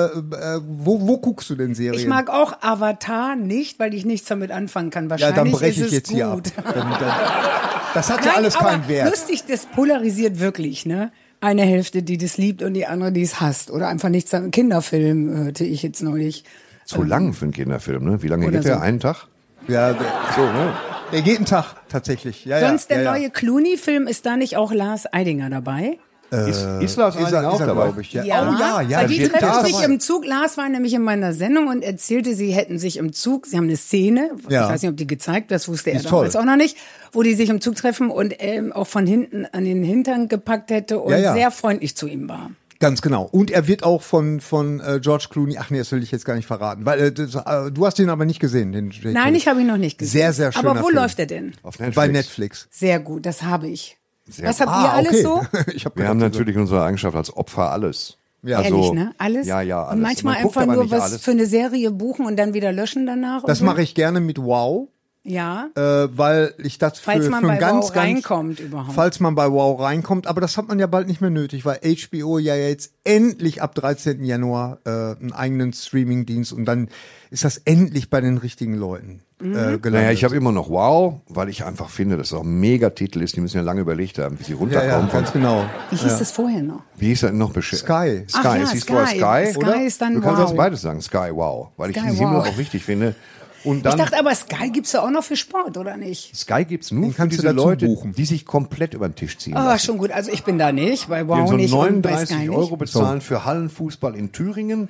wo guckst du denn Serien? Ich mag auch Avatar nicht, weil ich nichts damit anfangen kann. ja, Wahrscheinlich dann breche ist ich es jetzt gut. hier ab. Das hat ja Nein, alles aber keinen Wert. lustig, das polarisiert wirklich, ne? Eine Hälfte, die das liebt und die andere, die es hasst. Oder einfach nichts an Kinderfilm, hörte ich jetzt neulich. Zu lang für einen Kinderfilm, ne? Wie lange Oder geht der? so. Einen Tag? Ja, So, ne? der geht einen Tag, tatsächlich. Ja, Sonst der ja. neue Clooney-Film, ist da nicht auch Lars Eidinger dabei? Ist Lars Ist Eidinger er, auch dabei? glaube ich. Ja. Ja, Oh ja, ja. weil die steht treffen da sich dabei. im Zug. Lars war nämlich in meiner Sendung und erzählte, sie hätten sich im Zug, sie haben eine Szene, Ja. ich weiß nicht, ob die gezeigt, das wusste er Ist damals toll. auch noch nicht, wo die sich im Zug treffen und auch von hinten an den Hintern gepackt hätte und Ja. sehr freundlich zu ihm war. Ganz genau. Und er wird auch von George Clooney, ach nee, das will ich jetzt gar nicht verraten, weil du hast ihn aber nicht gesehen. Den Nein, ich habe ihn noch nicht gesehen. Sehr, sehr schöner Aber wo Film. läuft er denn? Auf Netflix. Bei Netflix. Sehr gut, das habe ich. Sehr Was habt ihr alles so? Ich hab Wir haben natürlich unsere Eigenschaft als Opfer alles. Ja. Ehrlich, ne? Alles? Ja, alles. Und manchmal Man guckt einfach aber nur nicht was alles. für eine Serie buchen und dann wieder löschen danach. Das mache ich gerne mit Wow. Ja. Weil ich das Falls man für bei ein ganz, Wow ganz, reinkommt überhaupt. Falls man bei Wow reinkommt, aber das hat man ja bald nicht mehr nötig, weil HBO ja jetzt endlich ab 13. Januar einen eigenen Streamingdienst und dann ist das endlich bei den richtigen Leuten gelandet. Naja, ich habe immer noch Wow, weil ich einfach finde, dass es auch ein Megatitel ist. Die müssen ja lange überlegt haben, wie sie ja, runterkommen. ganz genau. Wie hieß das vorher noch? Wie hieß das noch beschäftigt? Sky. Sky. Ach ja, Es hieß vorher Sky. Sky, oder? Sky ist dann Du kannst Wow. das beides sagen, Sky Wow. Weil Sky ich diesen Himmel Wow. auch wichtig finde. Und Ich dann, dachte aber, Sky gibt's ja auch noch für Sport, oder nicht? Sky gibt's nur Den für kannst du diese dazu Leute, buchen. die sich komplett über den Tisch ziehen Ah, lassen. schon gut. Also ich bin da nicht, bei Die Wow so nicht und bei Sky 39 nicht. Euro bezahlen für Hallenfußball in Thüringen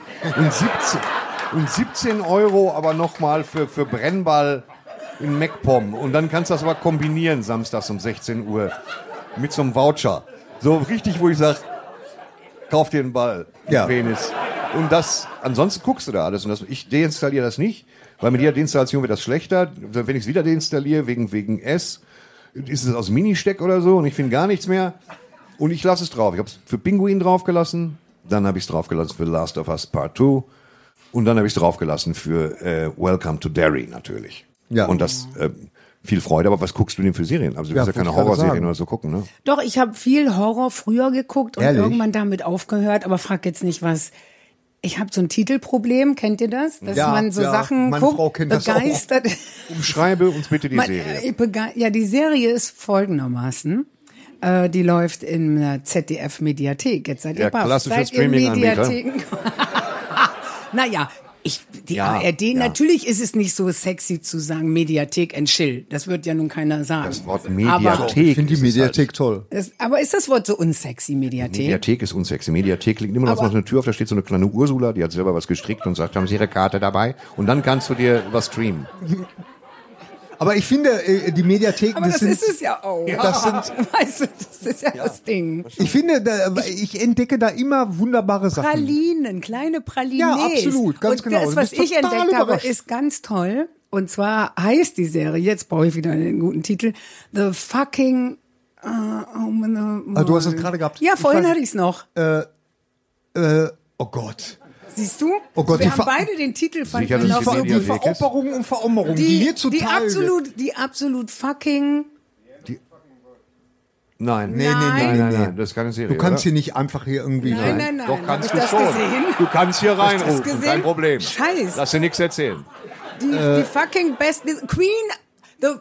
und 17 Euro aber nochmal für Brennball in MacPom. Und dann kannst du das aber kombinieren samstags um 16 Uhr mit so einem Voucher. So richtig, wo ich sage, kauf dir einen Ball, Ja. Penis. Und das, ansonsten guckst du da alles. Und das, ich deinstalliere das nicht, weil mit jeder Deinstallation wird das schlechter. Wenn ich es wieder deinstalliere, wegen S, ist es aus Mini-Steck oder so und ich finde gar nichts mehr. Und ich lasse es drauf. Ich habe es für Pinguin draufgelassen, dann habe ich es draufgelassen für The Last of Us Part 2 und dann habe ich es draufgelassen für Welcome to Derry natürlich. Ja. Und das viel Freude. Aber was guckst du denn für Serien? Also du Ja, kannst ja keine wollte ich gerade Horrorserien sagen. oder so gucken, ne? Doch, ich habe viel Horror früher geguckt und Ehrlich? irgendwann damit aufgehört, aber frag jetzt nicht was. Ich habe so ein Titelproblem, kennt ihr das? Dass Ja, man so ja, Sachen meine guckt, Frau kennt das auch. begeistert. Umschreibe uns bitte die Man, Serie. ja, die Serie ist folgendermaßen. Die läuft in der ZDF-Mediathek. Jetzt seid ihr Ja, baff. klassischer Seid ihr Streaming-Anbieter. Mediatheken? Naja, die Ja, ARD, ja. natürlich ist es nicht so sexy zu sagen Mediathek and Chill. Das wird ja nun keiner sagen. Das Wort Aber, Mediathek. Ich finde die ist es Mediathek toll. aber ist das Wort so unsexy, Mediathek? Mediathek ist unsexy. Mediathek liegt immer noch Aber- auf einer Tür auf, da steht so eine kleine Ursula, die hat selber was gestrickt und sagt, haben Sie Ihre Karte dabei? Und dann kannst du dir was streamen. Aber ich finde, die Mediatheken, Aber das sind, ist es ja auch. das sind, Weißt du, das ist ja das Ding. ich finde, ich entdecke da immer wunderbare Sachen. Pralinen, kleine Pralinen. Ja, absolut, ganz und genau. Das, Du was bist ich total entdeckt habe, überrascht. ist ganz toll. Und zwar heißt die Serie, jetzt brauche ich wieder einen guten Titel, The Fucking... Du hast es gerade gehabt. Ja, vorhin Ich weiß- hatte ich es noch. Oh Gott. Siehst du? Oh Gott, wir die haben Ver- beide den Titel fanden Sicher, wir dass noch die so Mediathek gut. ist? Veropperung und Veropperung, die hier zuteil wird. Die absolut fucking... Nein. Nee, nee, Nein, das ist keine Serie. Du kannst oder? hier nicht einfach hier irgendwie Nein, nein, nein. Doch Hab kannst ich du das schon. gesehen? Du kannst hier reinrufen, gesehen? kein Problem. Scheiß. Lass dir nichts erzählen. Die fucking best the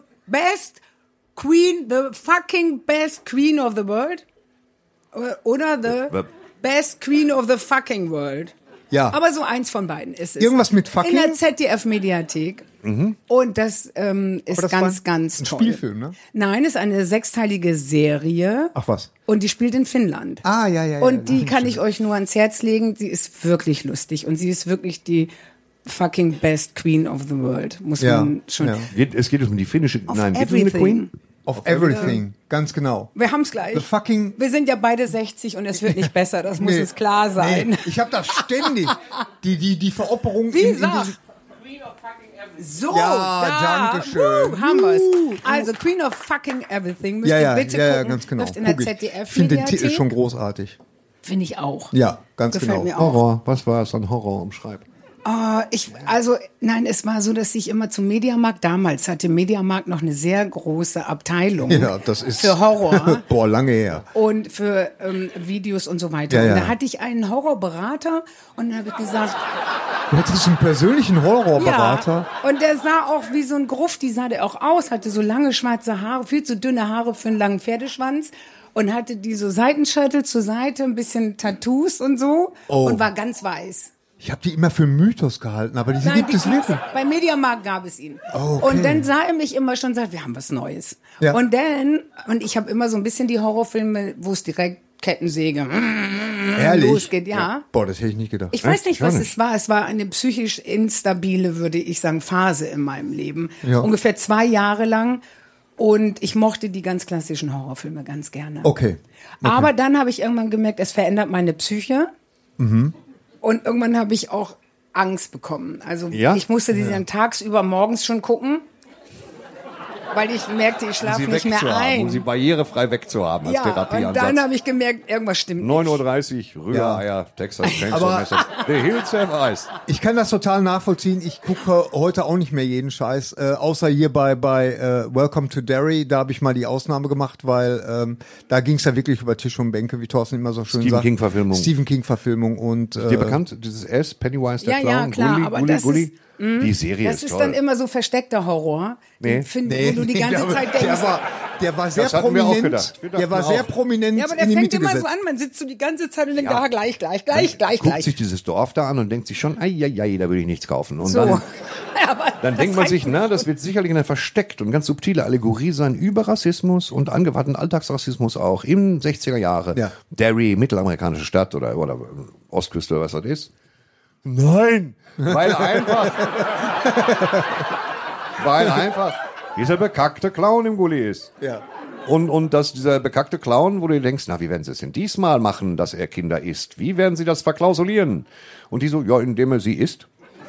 fucking best queen of the world oder the best queen of the fucking world. Ja. Aber so eins von beiden ist es. Irgendwas mit fucking? In der ZDF-Mediathek. Und das ist das war ganz, ganz ein toll. Spielfilm, ne? Nein, ist eine 6-teilige Serie. Ach was. Und die spielt in Finnland. Ja. Und die kann ich euch nur ans Herz legen. Sie ist wirklich lustig und sie ist wirklich die fucking best Queen of the World, muss man schon. Ja. Es geht um die finnische... Of Nein, geht es um eine everything. Queen? Of everything, ganz genau. Wir haben es gleich. The fucking... Wir sind ja beide 60 und es wird nicht besser, das muss uns klar sein. Nee, ich habe das ständig. Die Veropperung Wie in sag? diese... So, Ja, da, danke schön. haben wir's. Also Queen of fucking Everything. Müsst ihr bitte gucken. ganz genau. Läuft in der Guck ich. ZDF Ich finde den Mediathek. Titel schon großartig. Finde ich auch. Ja, ganz Gefällt genau. mir auch. Horror. Was war es an Horror? Umschreib. Nein, es war so, dass ich immer zum Mediamarkt, damals hatte Mediamarkt noch eine sehr große Abteilung Ja, das ist... für Horror. Boah, lange her. Und für Videos und so weiter. Ja, ja. Und da hatte ich einen Horrorberater und dann habe ich gesagt, Du hattest einen persönlichen Horrorberater. ja. Und der sah auch wie so ein Grufti, sah der auch aus, hatte so lange schwarze Haare, viel zu dünne Haare für einen langen Pferdeschwanz und hatte die so Seitenscheitel zur Seite, ein bisschen Tattoos und so und war ganz weiß. Ich habe die immer für Mythos gehalten, aber die gibt es wirklich. Beim Mediamarkt gab es ihn. Okay. Und dann sah er mich immer schon und sagte, wir haben was Neues. Ja. Und ich habe immer so ein bisschen die Horrorfilme, wo es direkt Kettensäge Ehrlich? losgeht, ja. Boah, das hätte ich nicht gedacht. Ich weiß nicht, Gar was nicht. es war. Es war eine psychisch instabile, würde ich sagen, Phase in meinem Leben. Ja. Ungefähr 2 Jahre lang. Und ich mochte die ganz klassischen Horrorfilme ganz gerne. Okay. Aber dann habe ich irgendwann gemerkt, es verändert meine Psyche. Und irgendwann habe ich auch Angst bekommen. Also Ja? ich musste die dann tagsüber morgens schon gucken, weil ich merkte, ich schlafe nicht mehr ein. Um sie barrierefrei wegzuhaben als Ja, und Therapieansatz. dann habe ich gemerkt, irgendwas stimmt nicht. 9.30 Uhr, Rühreier, Texas Chainsaw Aber- Massacre. The Hills Have Eyes. Ich kann das total nachvollziehen. Ich gucke heute auch nicht mehr jeden Scheiß, außer hier bei Welcome to Derry. Da habe ich mal die Ausnahme gemacht, weil da ging es ja wirklich über Tisch und Bänke, wie Thorsten immer so schön Stephen sagt. King-Verfilmung. Stephen King-Verfilmung. Und Dir bekannt, dieses S, Pennywise, der Ja, Clown, ja, klar, Gully, aber Gully, das Gully. Die Serie Das ist ist toll. dann immer so versteckter Horror, Nee. wo du die ganze Zeit denkst. Der war sehr Das hatten wir auch prominent. gedacht. Wir Der war dachten sehr auch. prominent Ja, aber der in die fängt Mitte immer gesetzt. so an, man sitzt so die ganze Zeit und denkt, gleich. Guckt sich dieses Dorf da an und denkt sich schon, da würde ich nichts kaufen. Und So. dann, Aber dann das denkt man reicht sich, das wird sicherlich eine versteckt und ganz subtile Allegorie sein über Rassismus und angewandten Alltagsrassismus auch in 60er Jahre. Ja. Derry, mittelamerikanische Stadt oder Ostküste oder was das ist. Nein, weil einfach dieser bekackte Clown im Gully ist. Ja. Und dass dieser bekackte Clown, wo du dir denkst, wie werden sie es denn diesmal machen, dass er Kinder isst? Wie werden sie das verklausulieren? Und die so, ja, indem er sie isst.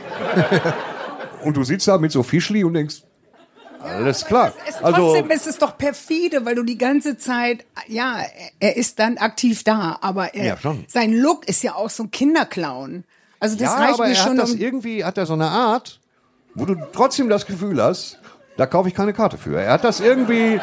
Und du sitzt da mit so Fischli und denkst, alles klar. Trotzdem ist es doch perfide, weil du die ganze Zeit, er ist dann aktiv da, aber Ja, schon. sein Look ist ja auch so ein Kinderclown. Also das ja, reicht aber mir er schon. hat das irgendwie, hat er so eine Art, wo du trotzdem das Gefühl hast, da kaufe ich keine Karte für. Er hat das irgendwie,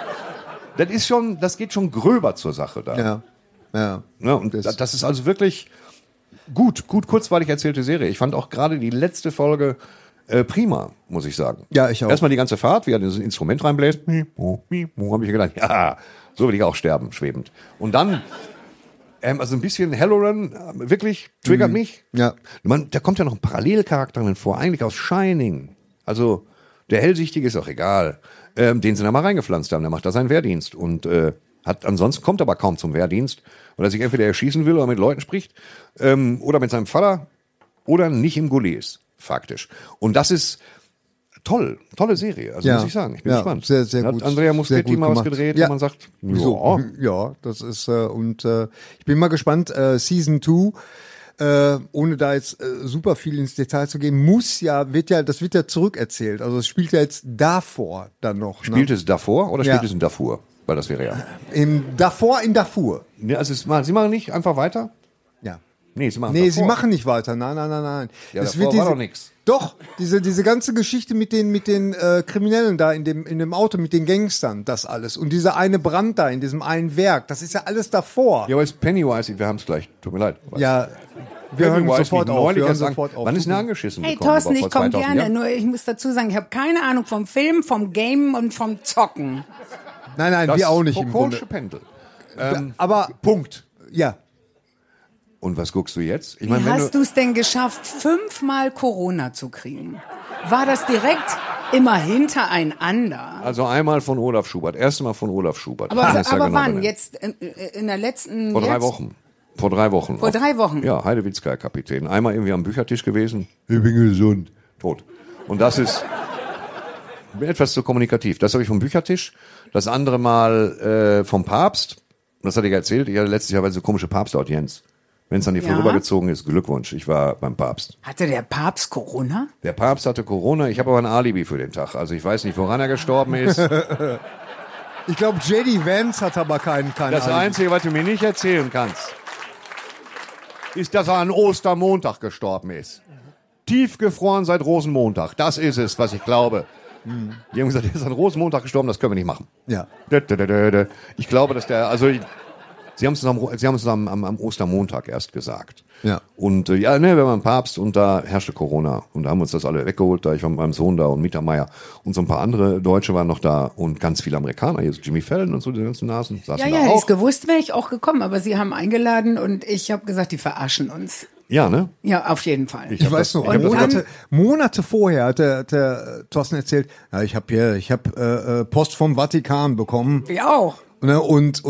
das geht schon gröber zur Sache da. Ja. Ja. Ne, und das ist also wirklich gut kurzweilig erzählte Serie. Ich fand auch gerade die letzte Folge prima, muss ich sagen. Ja, ich auch. Erstmal die ganze Fahrt, wie er das Instrument reinbläst. Habe ich gedacht, ja, so will ich auch sterben, schwebend. Und dann, also ein bisschen Halloran, wirklich triggert mich. Ja. Da kommt ja noch ein Parallelcharakter drin vor, eigentlich aus Shining. Also der Hellsichtige ist auch egal. Den sie da mal reingepflanzt haben, der macht da seinen Wehrdienst. Und ansonsten kommt aber kaum zum Wehrdienst, weil er sich entweder erschießen will oder mit Leuten spricht, oder mit seinem Vater, oder nicht im Gully ist, faktisch. Und das ist tolle Serie, also muss ich sagen. Ich bin gespannt. Sehr, sehr Hat gut. Andrea Muschietti sehr gut mal was gemacht. gedreht, Ja. wo man sagt, So, ja, das ist ich bin mal gespannt. Season 2, ohne da jetzt super viel ins Detail zu gehen, das wird ja zurückerzählt. Also es spielt ja jetzt davor dann noch. spielt es davor oder Ja. spielt es in Darfur? Weil das wäre ja. Davor in Darfur. Nee, also sie machen nicht einfach weiter? Ja. Nee, sie machen Nee, davor. sie machen nicht weiter. Nein. Ja, Es davor war doch nix. Doch, diese ganze Geschichte mit den Kriminellen da in dem Auto, mit den Gangstern, das alles. Und dieser eine Brand da in diesem einen Werk, das ist ja alles davor. Ja, aber ist Pennywise, wir haben es gleich, tut mir leid. Ja, wir hören Pennywise sofort nicht auf. neulich Wir hören erst sofort auf. Wann ist denn angeschissen Hey gekommen? Thorsten, Vor ich komme 2000 gerne, Jahren? nur ich muss dazu sagen, ich habe keine Ahnung vom Film, vom Game und vom Zocken. Nein, Das wir auch nicht im Foucault'sche Grunde. Pendel. Aber Punkt. ja, Und was guckst du jetzt? Ich Wie meine, wenn hast du es denn geschafft, 5-mal Corona zu kriegen? War das direkt immer hintereinander? also einmal von Olaf Schubert, erste Mal von Olaf Schubert. Aber, Kann ich ja aber genau wann? benennen. Jetzt in der letzten... Vor 3 jetzt? Wochen. Vor 3 Wochen. Vor 3 Wochen? Ja, Heidewitzka, Kapitän. Einmal irgendwie am Büchertisch gewesen. Ich bin gesund. tot. Und das ist etwas zu kommunikativ. Das habe ich vom Büchertisch. Das andere Mal vom Papst. Das hatte ich erzählt. Ich hatte letztes Jahr so komische Papstaudienz. Wenn es dann die vorübergezogen ist, Glückwunsch. Ich war beim Papst. Hatte der Papst Corona? Der Papst hatte Corona. Ich habe aber ein Alibi für den Tag. Also ich weiß nicht, woran er gestorben ist. Ich glaube, J.D. Vance hat aber keinen Das Einzige, was du mir nicht erzählen kannst, ist, dass er an Ostermontag gestorben ist. Tiefgefroren seit Rosenmontag. Das ist es, was ich glaube. Die haben gesagt, er ist an Rosenmontag gestorben, das können wir nicht machen. Ja. Ich glaube, dass Sie haben es am Ostermontag erst gesagt. Ja. Und wir waren Papst und da herrschte Corona. Und da haben wir uns das alle weggeholt. Da ich war mit meinem Sohn da und Mittermeier und so ein paar andere Deutsche waren noch da und ganz viele Amerikaner. Hier ist Jimmy Fallon und so, die ganzen Nasen saßen da Ja, auch. ich gewusst, wäre ich auch gekommen, aber sie haben eingeladen und ich habe gesagt, die verarschen uns. Ja, ne? Ja, auf jeden Fall. Ich weiß noch, Monate vorher hat der Thorsten erzählt, ja, ich habe Post vom Vatikan bekommen. Ich auch. Ne,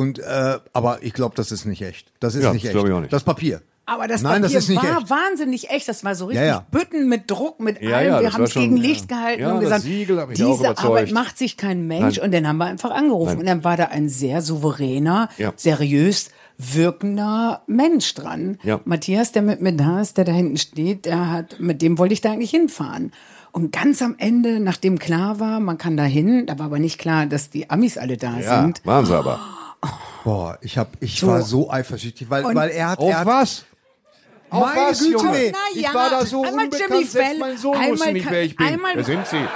aber ich glaube, das ist nicht echt. Das ist nicht echt. glaube ich auch nicht. Das Papier. Aber das Nein, Papier das ist nicht war echt. wahnsinnig echt. Das war so richtig Ja. Bütten mit Druck, mit Ja, allem. ja, Wir das haben war es schon- gegen Licht gehalten Ja, und das gesagt, Siegel hat mich auch diese überzeugt. Arbeit macht sich kein Mensch. Nein. Und dann haben wir einfach angerufen. Nein. Und dann war da ein sehr souveräner, Ja. seriös wirkender Mensch dran. Ja. Matthias, der mit mir da ist, der da hinten steht, mit dem wollte ich da eigentlich hinfahren. Und ganz am Ende, nachdem klar war, man kann da hin, da war aber nicht klar, dass die Amis alle da Ja, sind. waren sie aber. Boah, ich war so eifersüchtig, weil er hat Was? Auf Meine was, Güte, Junge? nee. Na Ich ja, war da so einmal unbekannt, Jimmy selbst Fallon, mein Sohn wusste einmal nicht, wer ich bin. einmal- Wer sind Sie?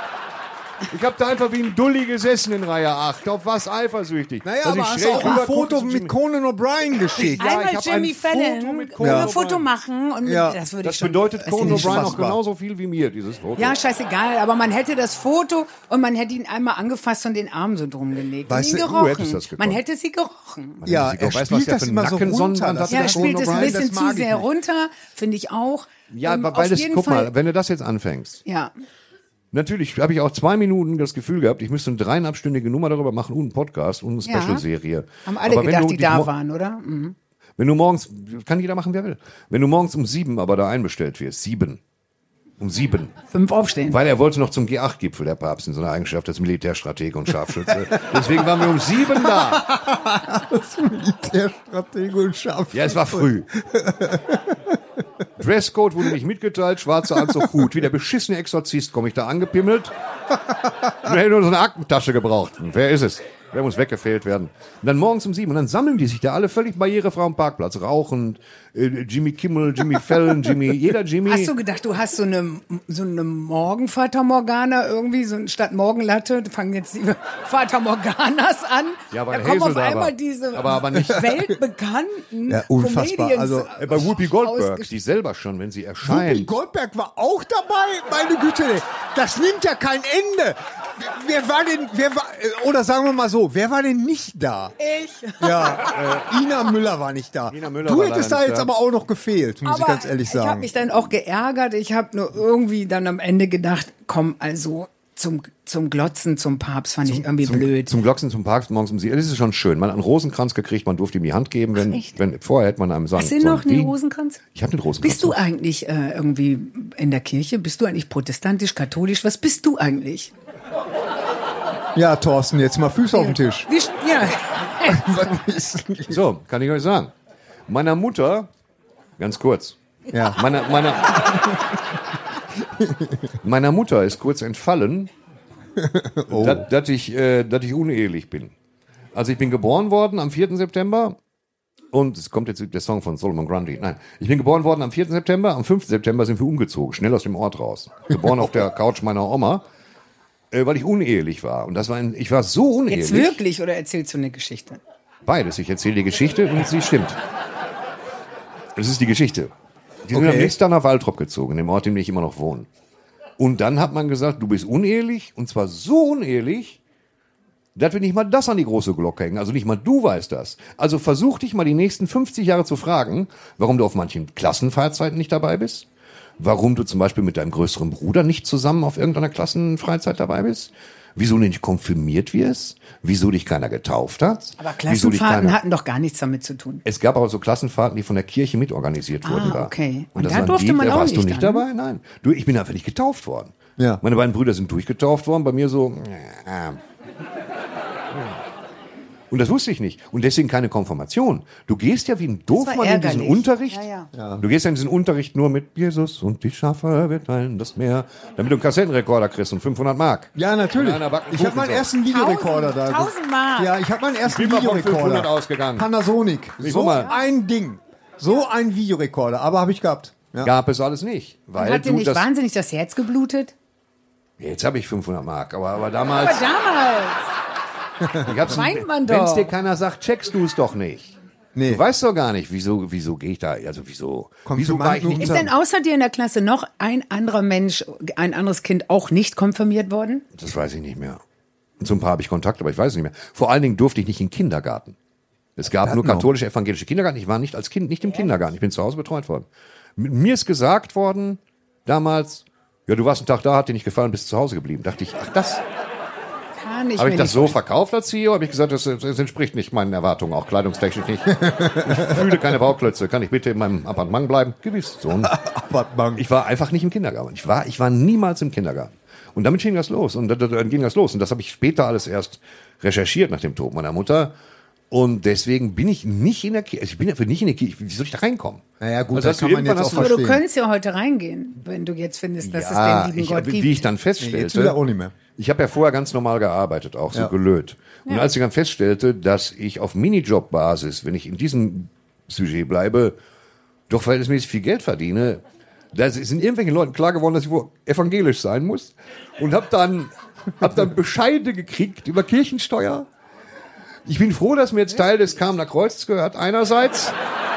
Ich habe da einfach wie ein Dulli gesessen in Reihe 8. Auf was eifersüchtig? Naja, Dass aber ich hast du schräg auch ein rüber Foto guckte zu mit Jimmy- Conan O'Brien geschickt. Ja, Einmal ich hab Jimmy ein Foto Fallon, mit Conan ohne O'Brien. Foto machen und Ja. das würde ich Das schon. bedeutet das ist Conan nicht O'Brien auch fassbar. genauso viel wie mir, dieses Foto. Ja, scheißegal, aber man hätte das Foto und man hätte ihn einmal angefasst und den Arm so drum gelegt Weißt und ihn du, gerochen. hättest das gekonnt. Man hätte sie gerochen. Ja, Weißt er du, was spielt der das für immer so Nackensonnenbrand runter. hat? Ja, er das spielt es ein O'Brien, bisschen das zu mag ich sehr nicht. runter, finde ich auch. Ja, auf weil das, jeden guck Fall, mal, wenn du das jetzt anfängst. Ja, Natürlich habe ich auch 2 Minuten das Gefühl gehabt, ich müsste eine 3,5-stündige Nummer darüber machen und einen Podcast und eine Ja. Special-Serie. haben alle Aber wenn gedacht, du die dich da mo- waren, oder? Mhm. Wenn du morgens, kann jeder machen, wer will. Wenn du morgens um 7 aber da einbestellt wirst, 7. Um 7. 5 aufstehen. Weil er wollte noch zum G8-Gipfel, der Papst, in seiner Eigenschaft als Militärstratege und Scharfschütze. Deswegen waren wir um 7 da. Der Stratege und Scharf. Ja, es war früh. Dresscode wurde nicht mitgeteilt, schwarzer Anzug, Hut. Wie der beschissene Exorzist komme ich da angepimmelt. Und hätte nur so eine Aktentasche gebraucht. Und wer ist es? Wer muss weggefehlt werden? Und dann morgens um 7. Und dann sammeln die sich da alle völlig barrierefrei am Parkplatz. Rauchend, Jimmy Kimmel, Jimmy Fallon, jeder Jimmy. Hast du gedacht, du hast so eine Morgenfata Morgana irgendwie, so statt Morgenlatte, fangen jetzt die Fata Morganas an. Ja, weil da kommen Hazel auf da einmal war. diese Aber nicht. weltbekannten Ja, unfassbar. Comedians. Also, Bei Whoopi Goldberg, ausgesch- die selber schon, wenn sie Whoopi erscheint. Goldberg war auch dabei? Meine Güte, das nimmt ja kein Ende. Oder sagen wir mal so, wer war denn nicht da? Ich. Ja, Ina Müller war nicht da. Ina Müller Du war hättest leider da nicht jetzt da. aber auch noch gefehlt, muss ich ganz ehrlich Ich habe sagen. mich dann auch geärgert. Ich habe nur irgendwie dann am Ende gedacht, komm, also zum Glotzen zum Papst fand ich irgendwie blöd. Zum Glotzen, zum Park, morgens um 7. Das ist schon schön. Man hat einen Rosenkranz gekriegt, man durfte ihm die Hand geben, wenn vorher hätte man einem sagen Hast du noch einen Rosenkranz? Ich habe den Rosenkranz. Bist du eigentlich irgendwie in der Kirche? Bist du eigentlich protestantisch, katholisch? Was bist du eigentlich? Ja, Thorsten, jetzt mal Füße auf den Tisch. Ja. So, kann ich euch sagen. Meiner Mutter, ganz kurz. Ja. Meiner Mutter ist kurz entfallen, dass ich unehelich bin. Also ich bin geboren worden am 4. September und es kommt jetzt der Song von Solomon Grundy. Nein, ich bin geboren worden am 4. September, am 5. September sind wir umgezogen, schnell aus dem Ort raus. Geboren auf der Couch meiner Oma, weil ich unehelich war. Und ich war so unehelich. Jetzt wirklich oder erzählst du eine Geschichte? Beides. Ich erzähle die Geschichte und sie stimmt. Das ist die Geschichte. Die sind Okay. am nächsten Tag nach Waltrop gezogen, dem Ort, in dem ich immer noch wohne. Und dann hat man gesagt, du bist unehelich, und zwar so unehelich, dass wir nicht mal das an die große Glocke hängen. Also nicht mal du weißt das. Also versuch dich mal die nächsten 50 Jahre zu fragen, warum du auf manchen Klassenfreizeiten nicht dabei bist, warum du zum Beispiel mit deinem größeren Bruder nicht zusammen auf irgendeiner Klassenfreizeit dabei bist, wieso du nicht konfirmiert wirst, wieso dich keiner getauft hat. Aber wieso dich Klassenfahrten hatten doch gar nichts damit zu tun. Es gab aber so Klassenfahrten, die von der Kirche mitorganisiert wurden. Okay. Und Und das da waren durfte man da auch warst du nicht nicht dann, dabei? Nein. Ich bin einfach nicht getauft worden. Ja. Meine beiden Brüder sind durchgetauft worden, bei mir so. Und das wusste ich nicht. Und deswegen keine Konfirmation. Du gehst ja wie ein Doofmann in diesen ärgerlich. Unterricht. Ja. Du gehst ja in diesen Unterricht nur mit Jesus und die Schafe, wir teilen das Meer, damit du einen Kassettenrekorder kriegst und 500 Mark. Ja, natürlich. Und einer backt einen Ich habe Kuchen meinen so. ersten Videorekorder da. 1000 Mark. Ja, ich habe meinen ersten bin mal von Videorekorder. 500 ausgegangen. Panasonic. Ich So guck mal. ein Ding. So ein Videorekorder. Aber habe ich gehabt. Ja. Gab es alles nicht. Weil Hat dir du nicht das, wahnsinnig das Herz geblutet? jetzt habe ich 500 Mark, aber Aber damals, damals. Weint man wenn es doch. dir keiner sagt, checkst du es doch nicht. Nee. Du weißt doch gar nicht, wieso gehe ich da, also wieso war ich nicht Ist denn außer dir in der Klasse noch ein anderer Mensch, ein anderes Kind auch nicht konfirmiert worden? Das weiß ich nicht mehr. Zu ein paar habe ich Kontakt, aber ich weiß es nicht mehr. Vor allen Dingen durfte ich nicht in den Kindergarten. Es gab nur katholische, evangelische Kindergarten. Ich war nicht als Kind nicht im Kindergarten. Ich bin zu Hause betreut worden. Mir ist gesagt worden, damals, ja, du warst einen Tag da, hat dir nicht gefallen, bist zu Hause geblieben. Dachte ich, ach, das, Kann ich habe mir ich das nicht so verkauft als CEO? Habe ich gesagt, das entspricht nicht meinen Erwartungen, auch kleidungstechnisch nicht. Ich fühle keine Bauklötze. Kann ich bitte in meinem Appartement bleiben? Gewiss. So. Ich war einfach nicht im Kindergarten. Ich war niemals im Kindergarten. Und damit ging das los. Und dann ging das los. Und das habe ich später alles erst recherchiert nach dem Tod meiner Mutter. Und deswegen bin ich nicht in der Kirche. Ich bin einfach nicht in der Kirche. Wie soll ich da reinkommen? Naja, gut, Also das kann man irgendwann jetzt hast auch du- Aber du verstehen. könntest ja heute reingehen, wenn du jetzt findest, dass Ja, es den lieben Gott gibt. wie ich dann Jetzt will er feststellte, auch nicht mehr. ich habe ja vorher ganz normal gearbeitet, auch so Ja. gelöt. Und als ich dann feststellte, dass ich auf Minijob-Basis, wenn ich in diesem Sujet bleibe, doch verhältnismäßig viel Geld verdiene, da sind irgendwelchen Leuten klar geworden, dass ich wohl evangelisch sein muss. Und hab dann Bescheide gekriegt über Kirchensteuer. Ich bin froh, dass mir jetzt Teil des Kamener Kreuzes gehört, einerseits.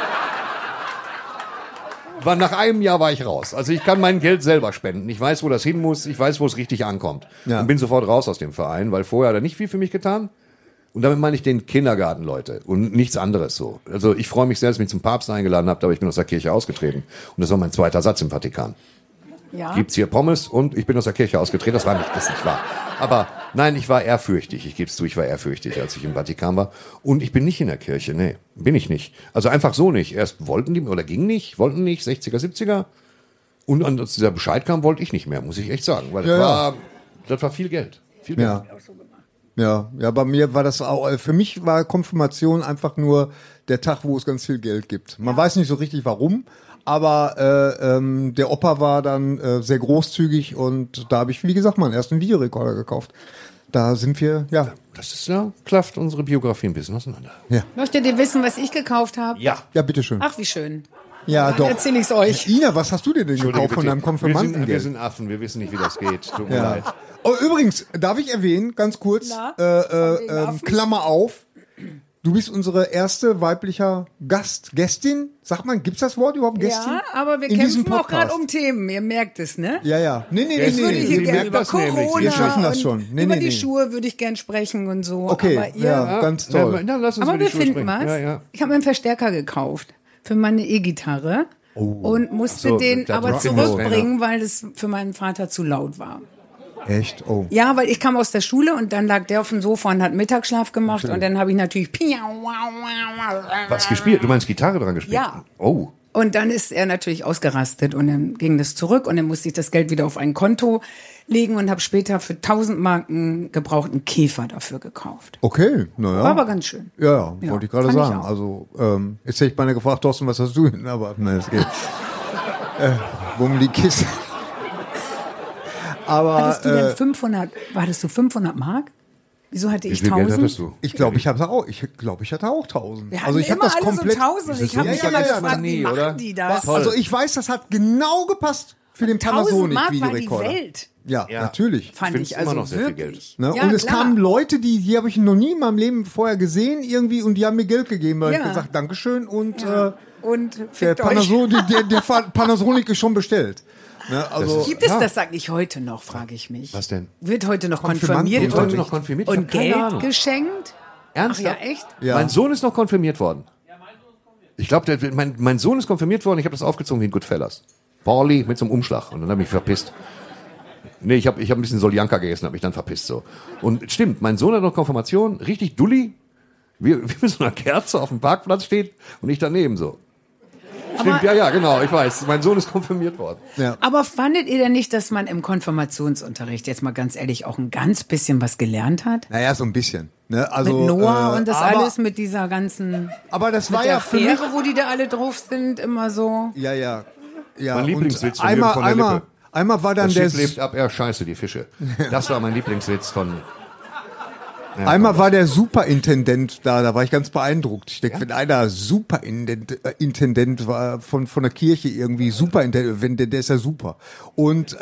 Nach einem Jahr war ich raus. Also ich kann mein Geld selber spenden. Ich weiß, wo das hin muss. Ich weiß, wo es richtig ankommt. Ja. Und bin sofort raus aus dem Verein, weil vorher hat er nicht viel für mich getan. Und damit meine ich den Kindergarten, Leute. Und nichts anderes so. Also ich freue mich sehr, dass ich mich zum Papst eingeladen habe, aber ich bin aus der Kirche ausgetreten. Und das war mein zweiter Satz im Vatikan. Ja. Gibt's hier Pommes und ich bin aus der Kirche ausgetreten. Das nicht wahr. Aber nein, ich war ehrfürchtig. Ich gebe es zu, ich war ehrfürchtig, als ich im Vatikan war. Und ich bin nicht in der Kirche, nee, bin ich nicht. Also einfach so nicht. Erst wollten die oder wollten nicht, 60er, 70er. Und als dieser Bescheid kam, wollte ich nicht mehr, muss ich echt sagen. Weil das war viel Geld. Viel Geld. Ja. Ja, bei mir war das auch, für mich war Konfirmation einfach nur der Tag, wo es ganz viel Geld gibt. Man weiß nicht so richtig warum, aber der Opa war dann sehr großzügig und da habe ich, wie gesagt, meinen ersten Videorekorder gekauft. Da sind wir, ja. Das ist ja, klafft unsere Biografie ein bisschen auseinander. Möchtet ihr wissen, was ich gekauft habe? Ja. Ja, bitteschön. Ach, wie schön. Ja, doch. Erzähl ich's euch. Ina, was hast du dir denn gekauft von deinem Wir Konfirmandengeld? sind Affen, wir wissen nicht, wie das geht. Tut mir Ja. leid. Oh, übrigens, darf ich erwähnen, ganz kurz, Na? Von den Affen? Klammer auf, du bist unsere erste weiblicher Gästin. Sagt man, gibt's das Wort überhaupt, Gästin? Ja, aber wir in diesem kämpfen auch gerade Podcast? um Themen. Ihr merkt es, ne? Ja. Nee. Ich würde hier Sie gerne merkt über das nämlich. Corona Wir schaffen das und schon. Nee, über nee, die nee. Schuhe würde ich gern sprechen und so. Okay, aber ihr, ja, ganz toll. Dann lass uns aber über die wir Schuhe finden sprechen. was. Ja. Ich habe mir einen Verstärker gekauft für meine E-Gitarre und musste Ach so, den der aber Rock'n'Roll zurückbringen, weil es für meinen Vater zu laut war. Echt? Oh. Ja, weil ich kam aus der Schule und dann lag der auf dem Sofa und hat Mittagsschlaf gemacht und dann habe ich natürlich Was gespielt? Du meinst Gitarre dran gespielt? Ja. Oh. Und dann ist er natürlich ausgerastet und dann ging das zurück und dann musste ich das Geld wieder auf ein Konto legen und habe später für 1000 Marken gebrauchten Käfer dafür gekauft. Okay, naja. War aber ganz schön. Ja, Ja, wollte ich gerade fand ich sagen. auch. Also, jetzt hätte ich beinahe gefragt, Thorsten, was hast du denn? Aber, nein, es geht. Worum die Kiste. Aber, Hattest du denn 500 Mark? Wieso hatte Wie ich viel Geld 1000? hattest du? ich glaube, ich hatte auch 1000. Wir Also, ich habe immer das alle komplett. so 1000. Ich habe Ja, mich ja, immer ja, gefragt, nie, wie oder? machen die das? Also, ich weiß, das hat genau gepasst für den 1000 Mark war die Panasonic-Videorekorder. Welt, Ja, Ja. natürlich. fand find's ich immer also noch sehr viel wirklich. Ne? Ja, und es klar. kamen Leute, die habe ich noch nie in meinem Leben vorher gesehen irgendwie und die haben mir Geld gegeben. Da hab Ja. ich gesagt, Dankeschön und Und der, fickt euch. Der Panasonic ist schon bestellt. Ne? Also, Gibt es das eigentlich heute noch, frage ich mich. Was denn? Wird heute noch Konfirmanden? konfirmiert Wird heute und, noch konfirmiert? Ich und hab keine Geld Ahnung. geschenkt? Ach Ernsthaft? ja, echt? Ja. Mein Sohn ist noch konfirmiert worden. Ich glaube, mein Sohn ist konfirmiert worden. Ich habe das aufgezogen wie in Goodfellas. Pauli mit so einem Umschlag. Und dann habe ich mich verpisst. Nee, ich hab ein bisschen Soljanka gegessen, hab mich dann verpisst so. Und stimmt, mein Sohn hat noch Konfirmation, richtig dulli, wie mit so einer Kerze auf dem Parkplatz steht und ich daneben so. Stimmt, ja, genau, ich weiß. Mein Sohn ist konfirmiert worden. Ja. Aber fandet ihr denn nicht, dass man im Konfirmationsunterricht, jetzt mal ganz ehrlich, auch ein ganz bisschen was gelernt hat? Naja, so ein bisschen. Ne? Also, Mit Noah und das aber, alles mit dieser ganzen, Aber das war mit der ja für mich... Fähre, wo die da alle drauf sind, immer so. Ja. Mein Lieblingswitz und von Jürgen von der Lippe. Einmal war dann Das der... Schiff lebt ab, scheiße, die Fische. Das war mein Lieblingswitz von... Ja, Einmal war der Superintendent da war ich ganz beeindruckt. Ich denke, wenn einer Superintendent war von der Kirche irgendwie Superintendent, der ist ja super. Und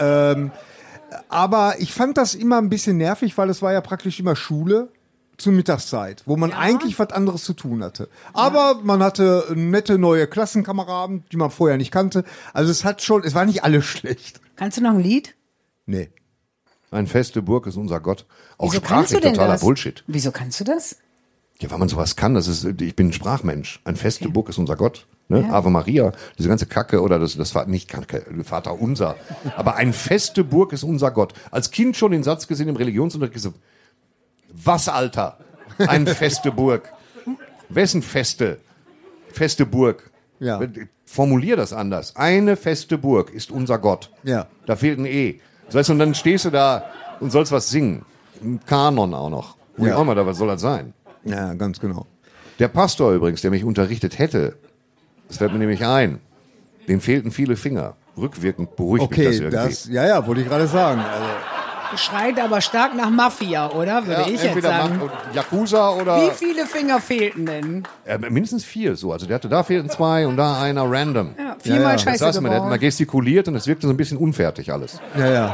aber ich fand das immer ein bisschen nervig, weil es war ja praktisch immer Schule zur Mittagszeit, wo man eigentlich was anderes zu tun hatte. Aber man hatte nette neue Klassenkameraden, die man vorher nicht kannte. Also es war nicht alles schlecht. Kannst du noch ein Lied? Nee. Ein feste Burg ist unser Gott. Auch Wieso kannst du sprachlich denn totaler das? Bullshit. Wieso kannst du das? Ja, weil man sowas kann. Ich bin ein Sprachmensch. Ein feste Burg ist unser Gott. Ne? Ja. Ave Maria, diese ganze Kacke oder das nicht Kacke, Vater unser. Aber ein feste Burg ist unser Gott. Als Kind schon den Satz gesehen im Religionsunterricht gesagt, was, Alter? Ein feste Burg. Wessen feste? Feste Burg. Ja. Formulier das anders. Eine feste Burg ist unser Gott. Ja. Da fehlt ein E. Das heißt, und dann stehst du da und sollst was singen. Ein Kanon auch noch. Wo ich auch mal da, was soll das sein? Ja, ganz genau. Der Pastor übrigens, der mich unterrichtet hätte, das fällt mir nämlich ein, dem fehlten viele Finger. Rückwirkend beruhigt mich das irgendwie. Ja, wollte ich gerade sagen. Also, Schreit aber stark nach Mafia, oder? Würde ich jetzt entweder sagen. Yakuza oder... Wie viele Finger fehlten denn? Mindestens 4 so. Also der hatte da fehlten 2 und da einer random. Ja, viermal Das Scheiße saß mir, der hat gebaut. mal gestikuliert und es wirkte so ein bisschen unfertig alles. ja.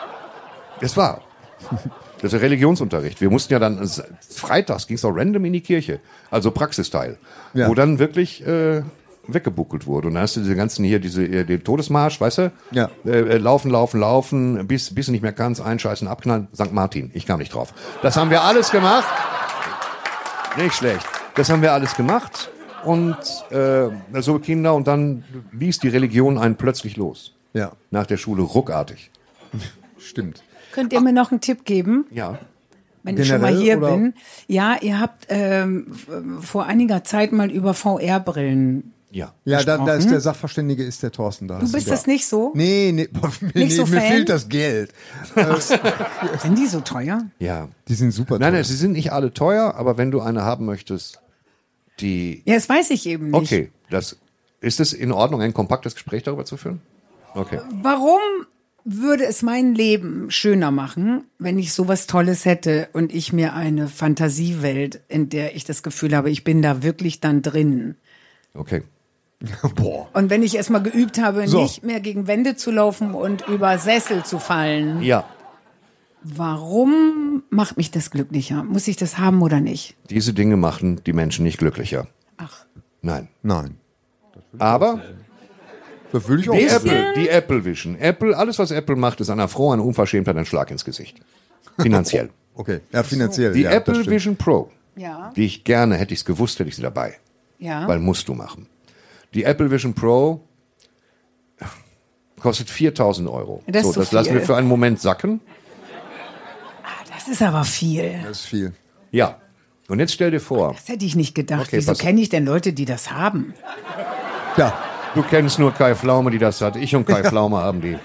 Es war. Das ist Religionsunterricht. Wir mussten ja dann, freitags ging es auch random in die Kirche. Also Praxisteil. Ja. Wo dann wirklich weggebuckelt wurde. Und dann hast du diese ganzen hier, den Todesmarsch, weißt du? Ja. Laufen, bis du nicht mehr kannst, einscheißen, abknallen. St. Martin, ich kam nicht drauf. Das haben wir alles gemacht. Nicht schlecht. Das haben wir alles gemacht. Und so Kinder, und dann ließ die Religion einen plötzlich los. Ja, Nach der Schule ruckartig. stimmt. Könnt ihr mir noch einen Tipp geben, Ja. wenn ich schon mal Generell hier oder? bin? Ja, ihr habt vor einiger Zeit mal über VR-Brillen. Ja. Ja, da gesprochen. ist der Sachverständige, ist der Thorsten da. Du bist das nicht so? Nee, Nicht so mir Fan? fehlt das Geld. Sind die so teuer? Ja. Die sind super Nein, teuer. sie sind nicht alle teuer, aber wenn du eine haben möchtest, die... Ja, das weiß ich eben nicht. Okay, ist es in Ordnung, ein kompaktes Gespräch darüber zu führen? Okay. Warum würde es mein Leben schöner machen, wenn ich sowas Tolles hätte und ich mir eine Fantasiewelt, in der ich das Gefühl habe, ich bin da wirklich dann drin. Okay. Boah. Und wenn ich erstmal geübt habe, So. nicht mehr gegen Wände zu laufen und über Sessel zu fallen, Ja. warum macht mich das glücklicher? Muss ich das haben oder nicht? Diese Dinge machen die Menschen nicht glücklicher. Ach, Nein. Nein. Aber Das würde ich auch die sagen. Apple Vision. Alles was Apple macht, ist einer Frau eine Unverschämtheit, ein Schlag ins Gesicht. Finanziell. Okay, ja, finanziell. Die ja, das Apple stimmt. Vision Pro, ja, die ich gerne, hätte ich es gewusst, hätte ich sie dabei. ja. Weil musst du machen. Die Apple Vision Pro kostet 4.000 €. Das ist So, zu das lassen wir viel. für einen Moment sacken. Das ist aber viel. Das ist viel. Ja. Und jetzt stell dir vor, Das hätte ich nicht gedacht. Okay, Wieso pass- kenne ich denn Leute, die das haben? Ja, du kennst nur Kai Pflaume, die das hat. Ich und Kai Pflaume haben die.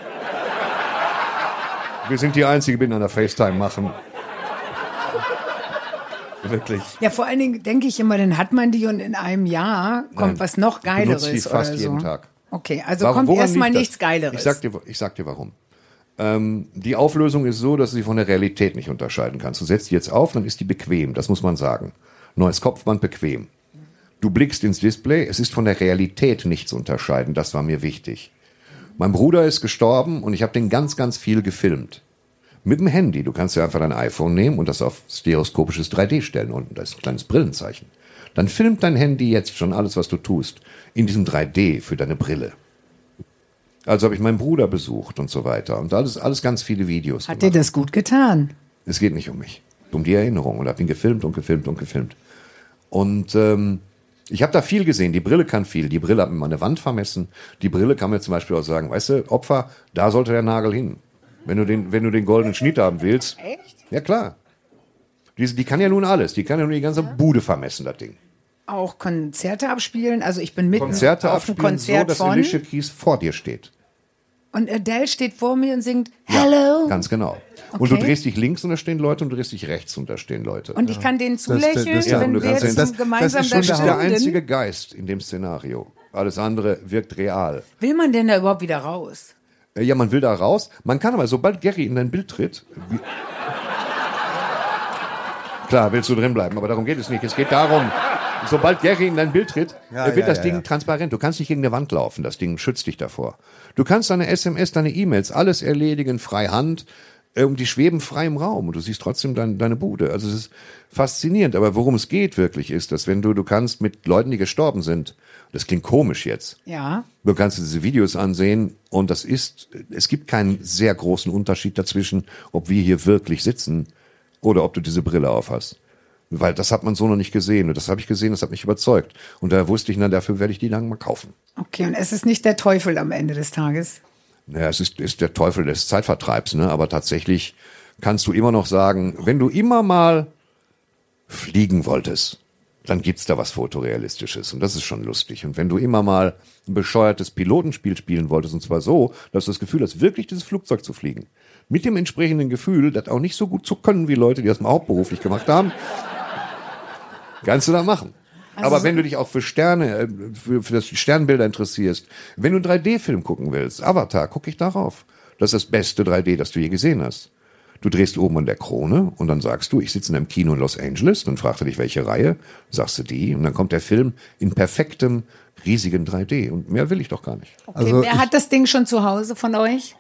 Wir sind die Einzigen, die miteinander FaceTime machen. Wirklich. Ja, vor allen Dingen denke ich immer, dann hat man die und in einem Jahr kommt Nein. was noch Ich benutze Geileres die fast oder so. jeden Tag. Okay, also kommt Woran erstmal liegt das? nichts Geileres. Ich sag dir warum. Die Auflösung ist so, dass du sie von der Realität nicht unterscheiden kannst. Du setzt die jetzt auf, dann ist die bequem, das muss man sagen. Neues Kopfband bequem. Du blickst ins Display, es ist von der Realität nicht zu unterscheiden, das war mir wichtig. Mein Bruder ist gestorben und ich habe den ganz, ganz viel gefilmt. Mit dem Handy, du kannst ja einfach dein iPhone nehmen und das auf stereoskopisches 3D stellen. Unten, da ist ein kleines Brillenzeichen. Dann filmt dein Handy jetzt schon alles, was du tust, in diesem 3D für deine Brille. Also habe ich meinen Bruder besucht und so weiter. Und alles ganz viele Videos Hat dir das gut getan? Es geht nicht um mich, um die Erinnerung. Und habe ihn gefilmt und gefilmt und gefilmt. Und ich habe da viel gesehen. Die Brille kann viel. Die Brille hat mir mal eine Wand vermessen. Die Brille kann mir zum Beispiel auch sagen, weißt du, Opfer, da sollte der Nagel hin. Wenn du den goldenen Schnitt haben willst. Echt? Ja, klar. Die kann ja nun alles. Die kann ja nun die ganze Bude vermessen, das Ding. Auch Konzerte abspielen. Also ich bin mitten Konzerte auf einem abspielen, Konzert so, dass Alicia Keys vor dir steht. Und Adele steht vor mir und singt Hello. Ganz genau. Und du drehst dich links und da stehen Leute und du drehst dich rechts und da stehen Leute. Und ich kann denen zulächeln, das- ja, wenn du wir kannst jetzt das- gemeinsam das ist da schon Das ist der standen. einzige Geist in dem Szenario. Alles andere wirkt real. Will man denn da überhaupt wieder raus? Ja, man will da raus. Man kann aber, sobald Gary in dein Bild tritt... Klar, willst du drin bleiben, aber darum geht es nicht. Es geht darum, sobald Gary in dein Bild tritt, wird das Ding transparent. Du kannst nicht gegen eine Wand laufen. Das Ding schützt dich davor. Du kannst deine SMS, deine E-Mails, alles erledigen, freihand. Die schweben frei im Raum und du siehst trotzdem deine Bude. Also es ist faszinierend. Aber worum es geht wirklich ist, dass wenn du kannst mit Leuten, die gestorben sind, das klingt komisch jetzt. Ja. Du kannst diese Videos ansehen und es gibt keinen sehr großen Unterschied dazwischen, ob wir hier wirklich sitzen oder ob du diese Brille auf hast. Weil das hat man so noch nicht gesehen. Und das habe ich gesehen, das hat mich überzeugt. Und da wusste ich, dafür werde ich die lang mal kaufen. Okay, und es ist nicht der Teufel am Ende des Tages. Naja, es ist der Teufel des Zeitvertreibs, ne? Aber tatsächlich kannst du immer noch sagen, wenn du immer mal fliegen wolltest, dann gibt's da was Fotorealistisches. Und das ist schon lustig. Und wenn du immer mal ein bescheuertes Pilotenspiel spielen wolltest, und zwar so, dass du das Gefühl hast, wirklich dieses Flugzeug zu fliegen, mit dem entsprechenden Gefühl, das auch nicht so gut zu können wie Leute, die das mal hauptberuflich gemacht haben, kannst du da machen. Aber wenn du dich auch für Sterne, für das Sternbilder interessierst, wenn du einen 3D-Film gucken willst, Avatar, guck ich darauf. Das ist das beste 3D, das du je gesehen hast. Du drehst oben an der Krone und dann sagst du, ich sitze in einem Kino in Los Angeles, dann fragt er dich, welche Reihe, sagst du die und dann kommt der Film in perfektem, riesigen 3D und mehr will ich doch gar nicht. Okay, Also wer hat das Ding schon zu Hause von euch?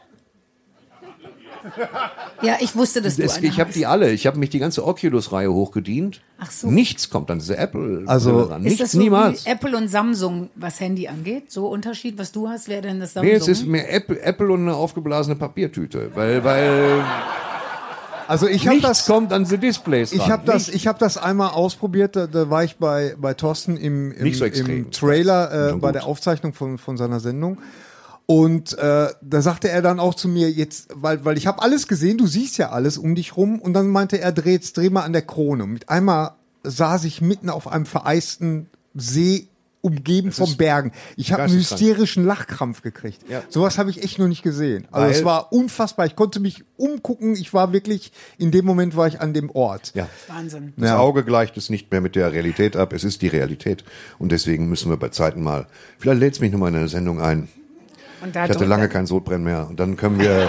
Ja, ich wusste, dass du eine Ich habe hast. die alle, ich habe mich die ganze Oculus-Reihe hochgedient. Ach so. Nichts kommt an diese Apple Also- ran. Ist Nichts, das so niemals. wie Apple und Samsung, was Handy angeht? So Unterschied, was du hast, wäre denn das Samsung? Nee, es ist mehr Apple und eine aufgeblasene Papiertüte, weil Also ich habe nichts das, kommt an die Displays ran. ich habe das einmal ausprobiert. Da war ich bei Thorsten im Nicht so extrem. im Trailer Schon bei gut. der Aufzeichnung von seiner Sendung. Und da sagte er dann auch zu mir jetzt, weil ich habe alles gesehen, du siehst ja alles um dich rum. Und dann meinte er, dreh mal an der Krone. Mit einmal saß ich mitten auf einem vereisten See, umgeben von Bergen. Ich habe einen geisteskrank. hysterischen Lachkrampf gekriegt. Ja. Sowas habe ich echt noch nicht gesehen. Also Weil- es war unfassbar. Ich konnte mich umgucken. Ich war wirklich, in dem Moment war ich an dem Ort. Ja. Wahnsinn. Das Auge gleicht es nicht mehr mit der Realität ab, es ist die Realität. Und deswegen müssen wir bei Zeiten mal, vielleicht lädst mich nochmal in eine Sendung ein. Und da Ich hatte lange kein Sodbrennen mehr. Und dann können wir...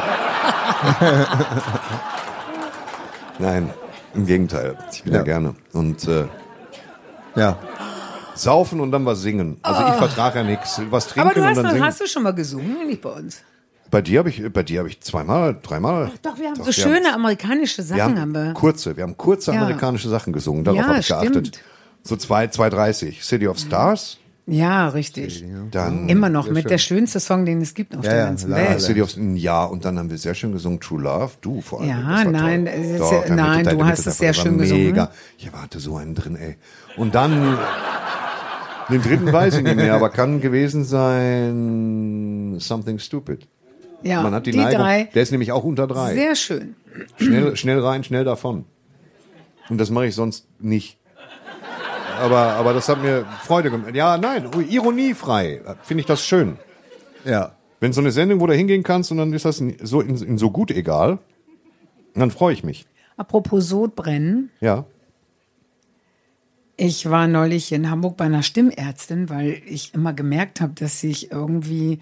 Nein, im Gegenteil. Ich bin ja gerne. Und Ja. saufen und dann was singen. Also ich vertrage ja nichts. Was trinken Aber du und hast, dann singen. hast du schon mal gesungen? Nicht bei uns. Bei dir habe ich zweimal, dreimal. Doch, wir haben so wir schöne amerikanische Wir Sachen. haben kurze Ja. amerikanische Sachen gesungen. Darauf Ja, habe ich geachtet. stimmt. So 2:30. City of Stars. Ja, richtig. Dann Immer noch mit der schönste Song, den es gibt auf der ja, ganzen La- Welt. City of ein Jahr und dann haben wir sehr schön gesungen True Love. Du vor allem. Ja, das war nein, toll. es ist Doch, ja- Herr nein, Mitte, du Mitte, hast es das sehr war schön gesungen. mega. Ich erwarte so einen drin, ey. Und dann den dritten weiß ich nicht mehr, aber kann gewesen sein Something Stupid. Ja, Man hat die, die Neigung. drei. Der ist nämlich auch unter 3. Sehr schön. Schnell rein, schnell davon. Und das mache ich sonst nicht. Aber das hat mir Freude gemacht. Ja, nein, ironiefrei. Finde ich das schön. Ja. Wenn so eine Sendung, wo du hingehen kannst und dann ist das so in so gut egal, dann freue ich mich. Apropos Sodbrennen. Ja. Ich war neulich in Hamburg bei einer Stimmärztin, weil ich immer gemerkt habe, dass ich irgendwie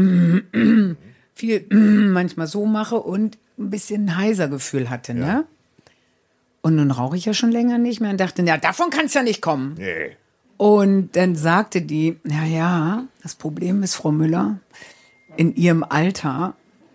viel manchmal so mache und ein bisschen ein heiser Gefühl hatte, ne? Und nun rauche ich ja schon länger nicht mehr und dachte, ja, davon kann es ja nicht kommen. Nee. Und dann sagte die, ja, das Problem ist, Frau Müller, in Ihrem Alter,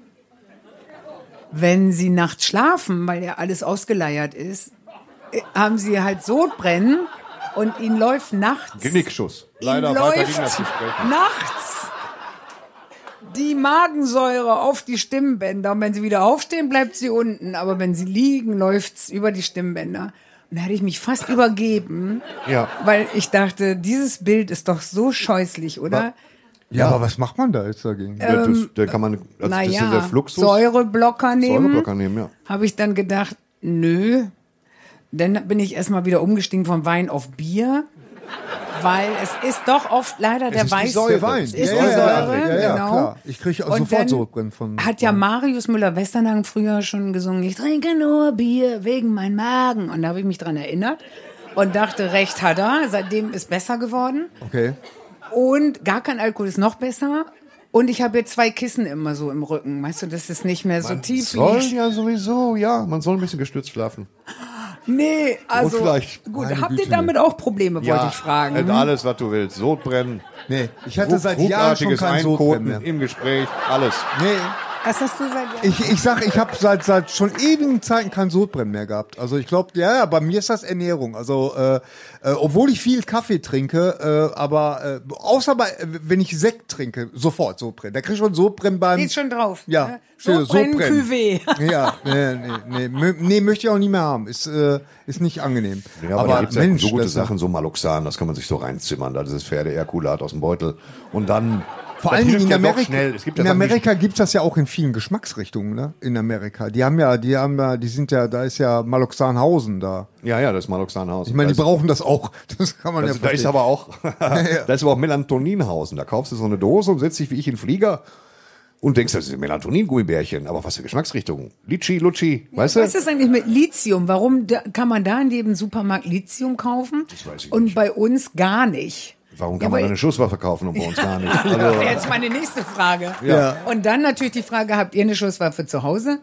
wenn Sie nachts schlafen, weil ja alles ausgeleiert ist, haben Sie halt Sodbrennen und Ihnen läuft nachts, Genickschuss. Ihnen Leider weiter läuft ging das Gespräch. nachts die Magensäure auf die Stimmbänder. Und wenn Sie wieder aufstehen, bleibt sie unten. Aber wenn Sie liegen, läuft's über die Stimmbänder. Und da hatte ich mich fast übergeben, Ja. weil ich dachte, dieses Bild ist doch so scheußlich, oder? Ja, aber was macht man da jetzt dagegen? Da kann man, also das ist der Fluxus. Säureblocker nehmen. Ja. Habe ich dann gedacht, nö. Dann bin ich erstmal wieder umgestiegen vom Wein auf Bier. Weil es ist doch oft leider der Weißwein. Der Wein. Es ist die Säure, genau. Klar. Ich kriege sofort Sodbrennen von. Hat ja Marius Müller-Westernhagen früher schon gesungen, ich trinke nur Bier wegen meinem Magen. Und da habe ich mich dran erinnert und dachte, recht hat er. Seitdem ist besser geworden. Okay. Und gar kein Alkohol ist noch besser. Und ich habe jetzt 2 Kissen immer so im Rücken. Weißt du, dass es nicht mehr so tief Soll liegt. ja sowieso, ja. Man soll ein bisschen gestützt schlafen. Nee, also vielleicht. gut, Meine habt ihr Güte. damit auch Probleme, wollte ich fragen. Alles, was du willst. Sodbrennen. Nee, ich hatte seit Jahren schon ruckartiges kein Sodbrennen Einkoten mehr. im Gespräch. Alles. Nee. Was hast du seit Jahren? Ich habe seit schon ewigen Zeiten kein Sodbrennen mehr gehabt. Also ich glaube, ja, bei mir ist das Ernährung. Also obwohl ich viel Kaffee trinke, aber außer wenn ich Sekt trinke, sofort Sodbrennen. Da krieg ich schon Sodbrennen beim. Steht schon drauf. Ja, ne? Sodbrennen. Cuvée. Ja, nee, möchte ich auch nie mehr haben. Ist nicht angenehm. Ja, aber da gibt's ja so gute das- Sachen, so Maloxan, das kann man sich so reinzimmern. Das ist Pferde-Erkulat aus dem Beutel. Und dann. Vor das allen Dingen hilft in ja doch Amerika. schnell. Es gibt In ja Sachen, die- Amerika gibt's das ja auch in vielen Geschmacksrichtungen, ne? In Amerika. Da ist ja Maloxanhausen da. Ja, das ist Maloxanhaus. Ich meine, die brauchen das auch. Das kann man da ja ist verstehen. aber auch, da ist aber auch Melatoninhausen. Da kaufst du so eine Dose und setzt dich wie ich in den Flieger und denkst, das ist ein Melatonin-Gummibärchen. Aber was für Geschmacksrichtungen? Litschi, Lutschi, weißt du? Was ist eigentlich mit Lithium? Warum kann man da in jedem Supermarkt Lithium kaufen? Das weiß ich und nicht. bei uns gar nicht. Warum Ja, kann man aber- da eine Schusswaffe kaufen und bei uns gar nicht? Das Also, wäre jetzt meine nächste Frage. Ja. Und dann natürlich die Frage, habt ihr eine Schusswaffe zu Hause?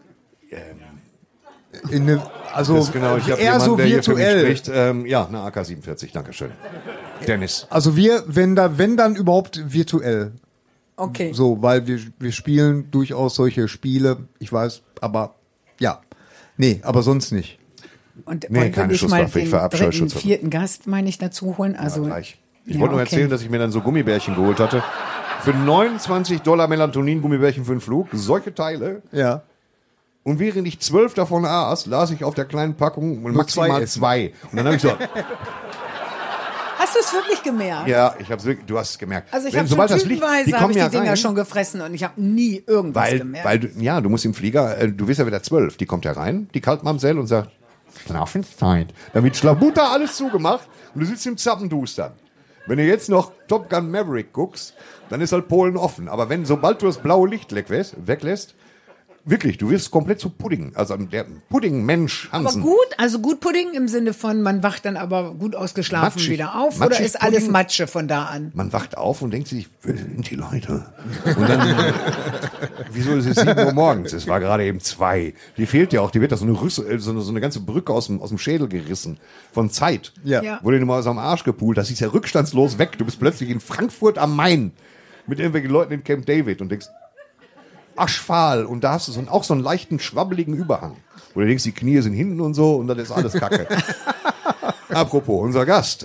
Also das ist genau, ich habe eher jemanden, so der hier für mich virtuell. spricht. Ja, eine AK-47, Dankeschön. Dennis. Also wenn dann überhaupt virtuell. Okay. So, weil wir spielen durchaus solche Spiele. Ich weiß, aber ja. Nee, aber sonst nicht. Und Nee, wollen wir keine nicht mal Schusswaffe, ich den verabscheue 3., Schusswaffe. 4. Gast, meine ich, dazu holen? Also, Gleich. Ich ja, wollte nur okay. erzählen, dass ich mir dann so Gummibärchen geholt hatte. Für $29 Melatonin-Gummibärchen für den Flug. Solche Teile. Ja. Und während ich 12 davon aß, las ich auf der kleinen Packung maximal zwei essen. 2. Und dann habe ich so, Hast du es wirklich gemerkt? ja, ich hab's wirklich, du hast es gemerkt. Also ich Wenn- habe schon sobald das Licht, tütenweise die hab kommen ich ja die Dinger rein, schon gefressen und ich habe nie irgendwas gemerkt. du musst im Flieger, du wirst ja wieder 12, die kommt ja rein, die Kaltmamsell und sagt, Schlafenszeit. Damit Schlabutter alles zugemacht und du sitzt im Zappendustern. Wenn du jetzt noch Top Gun Maverick guckst, dann ist halt Polen offen. Aber sobald du das blaue Licht weglässt, wirklich, du wirst komplett zu Pudding. Also der Pudding-Mensch aber Hansen. gut, also gut Pudding im Sinne von, man wacht dann aber gut ausgeschlafen Matschig. wieder auf Matschig oder ist alles Pudding. Matsche von da an? Man wacht auf und denkt sich, wer sind die Leute? Und dann, wieso ist es 7 Uhr morgens? Es war gerade eben 2. Die fehlt ja auch, die wird da so eine ganze Brücke aus dem Schädel gerissen. Von Zeit. Ja. Ja. Wurde dir mal aus dem Arsch gepult. Das ist ja rückstandslos weg. Du bist plötzlich in Frankfurt am Main mit irgendwelchen Leuten in Camp David und denkst, aschfahl. Und da hast du auch so einen leichten, schwabbeligen Überhang. Wo du denkst, die Knie sind hinten und so und das ist alles Kacke. Apropos, unser Gast.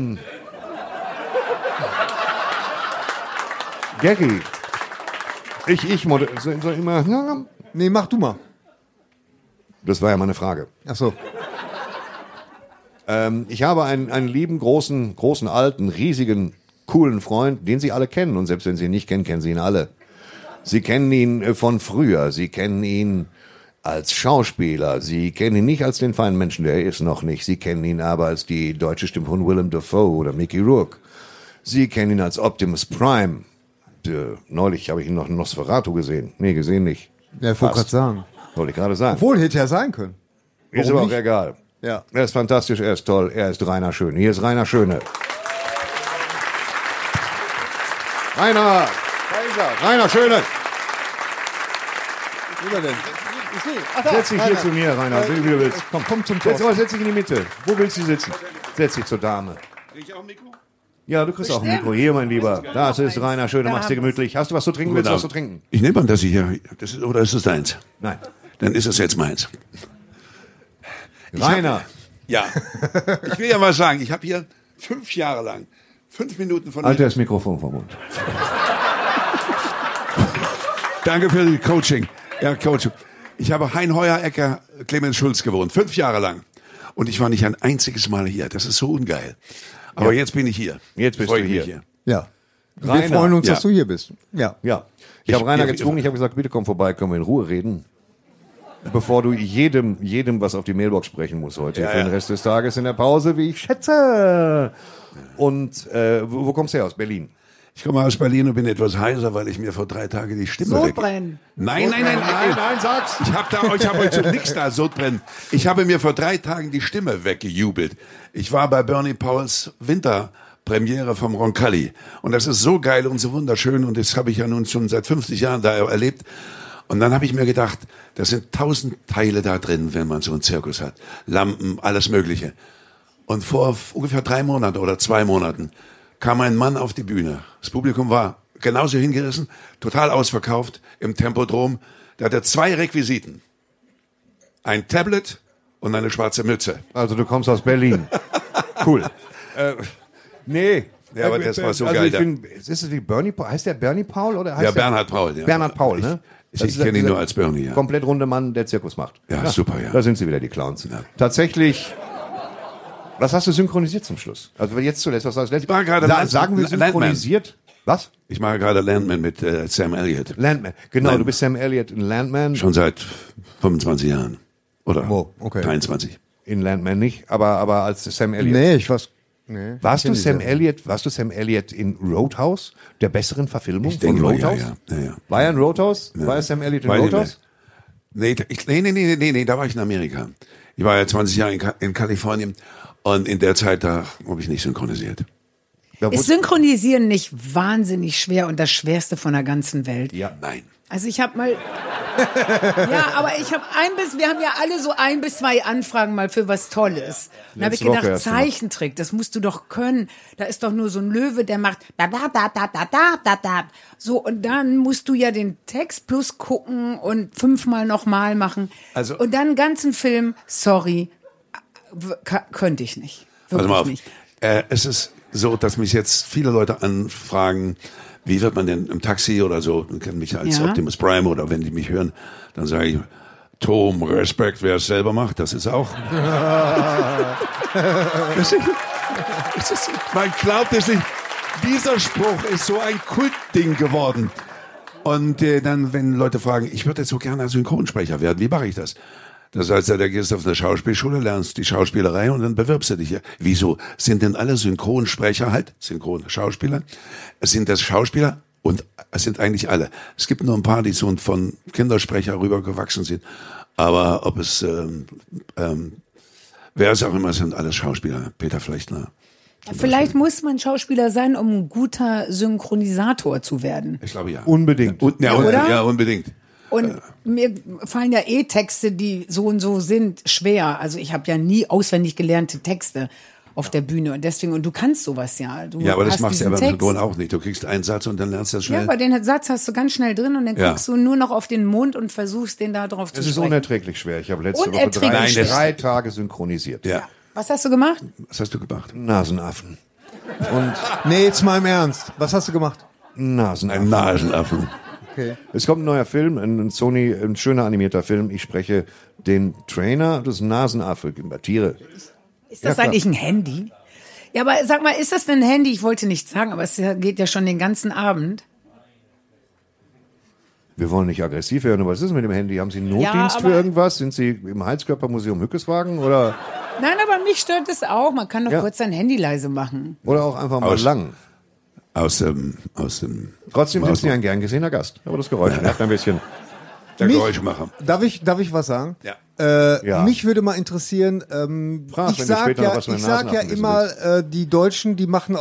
Gary. Soll immer. Nee, mach du mal. Das war ja meine Frage. Ach so. Ich habe einen lieben, großen, alten, riesigen, coolen Freund, den Sie alle kennen. Und selbst wenn Sie ihn nicht kennen, kennen Sie ihn alle. Sie kennen ihn von früher. Sie kennen ihn als Schauspieler. Sie kennen ihn nicht als den feinen Menschen, der er ist noch nicht. Sie kennen ihn aber als die deutsche Stimme von Willem Dafoe oder Mickey Rourke. Sie kennen ihn als Optimus Prime. Neulich habe ich ihn noch in Nosferatu gesehen. Nee, gesehen nicht. Ja, ich wollte gerade Fast. sagen. Wollte ich gerade sagen. Obwohl, hätte ja sein können. Ist Warum aber auch nicht? egal. Ja. Er ist fantastisch, er ist toll, er ist Rainer Schöne. Hier ist Rainer Schöne. Rainer! Rainer Schöne! Wo ist er denn? Setz dich hier zu mir, Rainer, wie du willst. Komm zum Setz Tor. dich in die Mitte. Wo willst du sitzen? Setz dich zur Dame. Krieg ich auch ein Mikro? Ja, du kriegst auch ein Mikro. Hier, mein Lieber. Das ist Rainer Schöne, mach's dir gemütlich. Hast du was zu trinken? Willst du was zu trinken? Ich nehme an, dass ich hier. Oder ist es deins? Nein. Dann ist es jetzt meins. Rainer. Ja. Ich will ja mal sagen, ich habe hier 5 Jahre lang 5 Minuten von Alter, das Mikrofon vom Mund. Danke für die Coaching. Ja, Coach. Ich habe Hein Heuerecker, Clemens Schulz gewohnt. 5 Jahre lang. Und ich war nicht ein einziges Mal hier. Das ist so ungeil. Aber jetzt bin ich hier. Jetzt bist Freu du ich mich hier. Ja. Wir Rainer. freuen uns, Ja. dass du hier bist. Ja. Ja. Ich habe Rainer ich- gezwungen, ich habe gesagt, bitte komm vorbei, können wir in Ruhe reden. Bevor du jedem was auf die Mailbox sprechen musst heute für den Rest des Tages in der Pause, wie ich schätze. Und wo kommst du her? Aus Berlin? Ich komme aus Berlin und bin etwas heiser, weil ich mir vor 3 Tagen die Stimme Sodbrennen. Nein, sag's. Ich habe heute nichts da, Sodbrennen. Ich habe mir vor 3 Tagen die Stimme weggejubelt. Ich war bei Bernie Pauls Winterpremiere vom Roncalli. Und das ist so geil und so wunderschön. Und das habe ich ja nun schon seit 50 Jahren da erlebt. Und dann habe ich mir gedacht, das sind 1000 Teile da drin, wenn man so einen Zirkus hat. Lampen, alles Mögliche. Und vor ungefähr 3 Monaten oder 2 Monaten kam ein Mann auf die Bühne. Das Publikum war genauso hingerissen, total ausverkauft im Tempodrom. Der hatte 2 Requisiten. Ein Tablet und eine schwarze Mütze. Also du kommst aus Berlin. Cool. Nee. Ja, aber das war so also geil, Ich da. find, ist es wie Bernie Paul? Heißt der Bernie Paul oder heißt Ja, der Bernhard Paul. Ja. Bernhard Paul, ne? Ich Das ist kenne ihn dieser nur als Bernie, ja. Komplett runde Mann, der Zirkus macht. Ja, super, ja. Da sind sie wieder, die Clowns. Tatsächlich. Was hast du synchronisiert zum Schluss? Also jetzt zuletzt, was sagst du? war gerade Sagen wir Landman. synchronisiert? Was? Ich mache gerade Landman mit Sam Elliott. Landman. Genau, Landman. du bist Sam Elliott in Landman. Schon seit 25 Jahren. Oder Oh, okay. 23. In Landman nicht, aber als Sam Elliott. Nee, ich weiß. Nee, Warst du ich kenn Sam Elliott in Roadhouse, der besseren Verfilmung Ich denke von mal, ja, Roadhouse? ja. War er in Roadhouse? War er Sam Elliott in Weiß ich Roadhouse? Nee, da war ich in Amerika. Ich war ja 20 Jahre in Kalifornien und in der Zeit, da habe ich nicht synchronisiert. Ist Synchronisieren nicht wahnsinnig schwer und das Schwerste von der ganzen Welt? Ja. Nein. Also ich habe mal, ja, aber ich habe wir haben ja alle so 1 bis 2 Anfragen mal für was Tolles. Dann habe ich Letzte Woche gedacht, erst gemacht. Zeichentrick, das musst du doch können. Da ist doch nur so ein Löwe, der macht da da da da da da da da. So, und dann musst du ja den Text plus gucken und 5-mal nochmal machen. Also- und dann einen ganzen Film, sorry, könnte ich nicht. Pass Wirklich mal auf. nicht. Es ist so, dass mich jetzt viele Leute anfragen, wie wird man denn im Taxi oder so, kennen mich als Ja. Optimus Prime oder wenn die mich hören, dann sage ich, Tom, Respekt, wer es selber macht, das ist auch. Man glaubt es nicht. Dieser Spruch ist so ein Kultding geworden. Und dann, wenn Leute fragen, ich würde jetzt so gerne Synchronsprecher werden, wie mache ich das? Das heißt, da gehst du auf eine Schauspielschule, lernst die Schauspielerei und dann bewirbst du dich hier. Wieso? Sind denn alle Synchronsprecher halt, Synchronschauspieler? Es sind das Schauspieler und es sind eigentlich alle. Es gibt nur ein paar, die so von Kindersprecher rübergewachsen sind. Aber ob es, wer es auch immer, sind alles Schauspieler. Peter Flechtner. Vielleicht muss man Schauspieler sein, um ein guter Synchronisator zu werden. Ich glaube ja. Unbedingt. Oder? Ja, unbedingt. Und mir fallen ja Texte, die so und so sind, schwer. Also ich habe ja nie auswendig gelernte Texte auf der Bühne und deswegen, und du kannst sowas ja. Du Ja, aber das hast machst du ja diesen beim Text. Synchron auch nicht. Du kriegst einen Satz und dann lernst du das Ja, schnell. aber den Satz hast du ganz schnell drin und dann Ja. guckst du nur noch auf den Mund und versuchst, den da drauf zu Es ist sprechen. unerträglich schwer. Ich habe letzte Woche Unerträglich schwer. 3 Tage synchronisiert. Ja. Was hast du gemacht? Was hast du gemacht? Nasenaffen. Und Nee, jetzt mal im Ernst. Was hast du gemacht? Nasenaffen. Ein Nasenaffen. Okay. Es kommt ein neuer Film, ein schöner animierter Film. Ich spreche den Trainer des Nasenaffe, Tiere. Ist das klar. eigentlich ein Handy? Ja, aber sag mal, ist das denn ein Handy? Ich wollte nicht sagen, aber es geht ja schon den ganzen Abend. Wir wollen nicht aggressiv werden, aber was ist mit dem Handy? Haben Sie einen Notdienst für aber- irgendwas? Sind Sie im Heizkörpermuseum Hückeswagen oder Nein, aber mich stört es auch. Man kann doch Ja. kurz sein Handy leise machen. auch einfach mal Aus- lang? Aus dem Trotzdem sind Sie ein gern gesehener Gast. Aber das Geräusch nervt ein bisschen. der Mich- Geräuschmacher. Darf ich was sagen? Ja. Ja. Mich würde mal interessieren, Frag, ich wenn du sag später noch ja, was von den ich sag ja Nasenaffen wissen immer, die Deutschen, die machen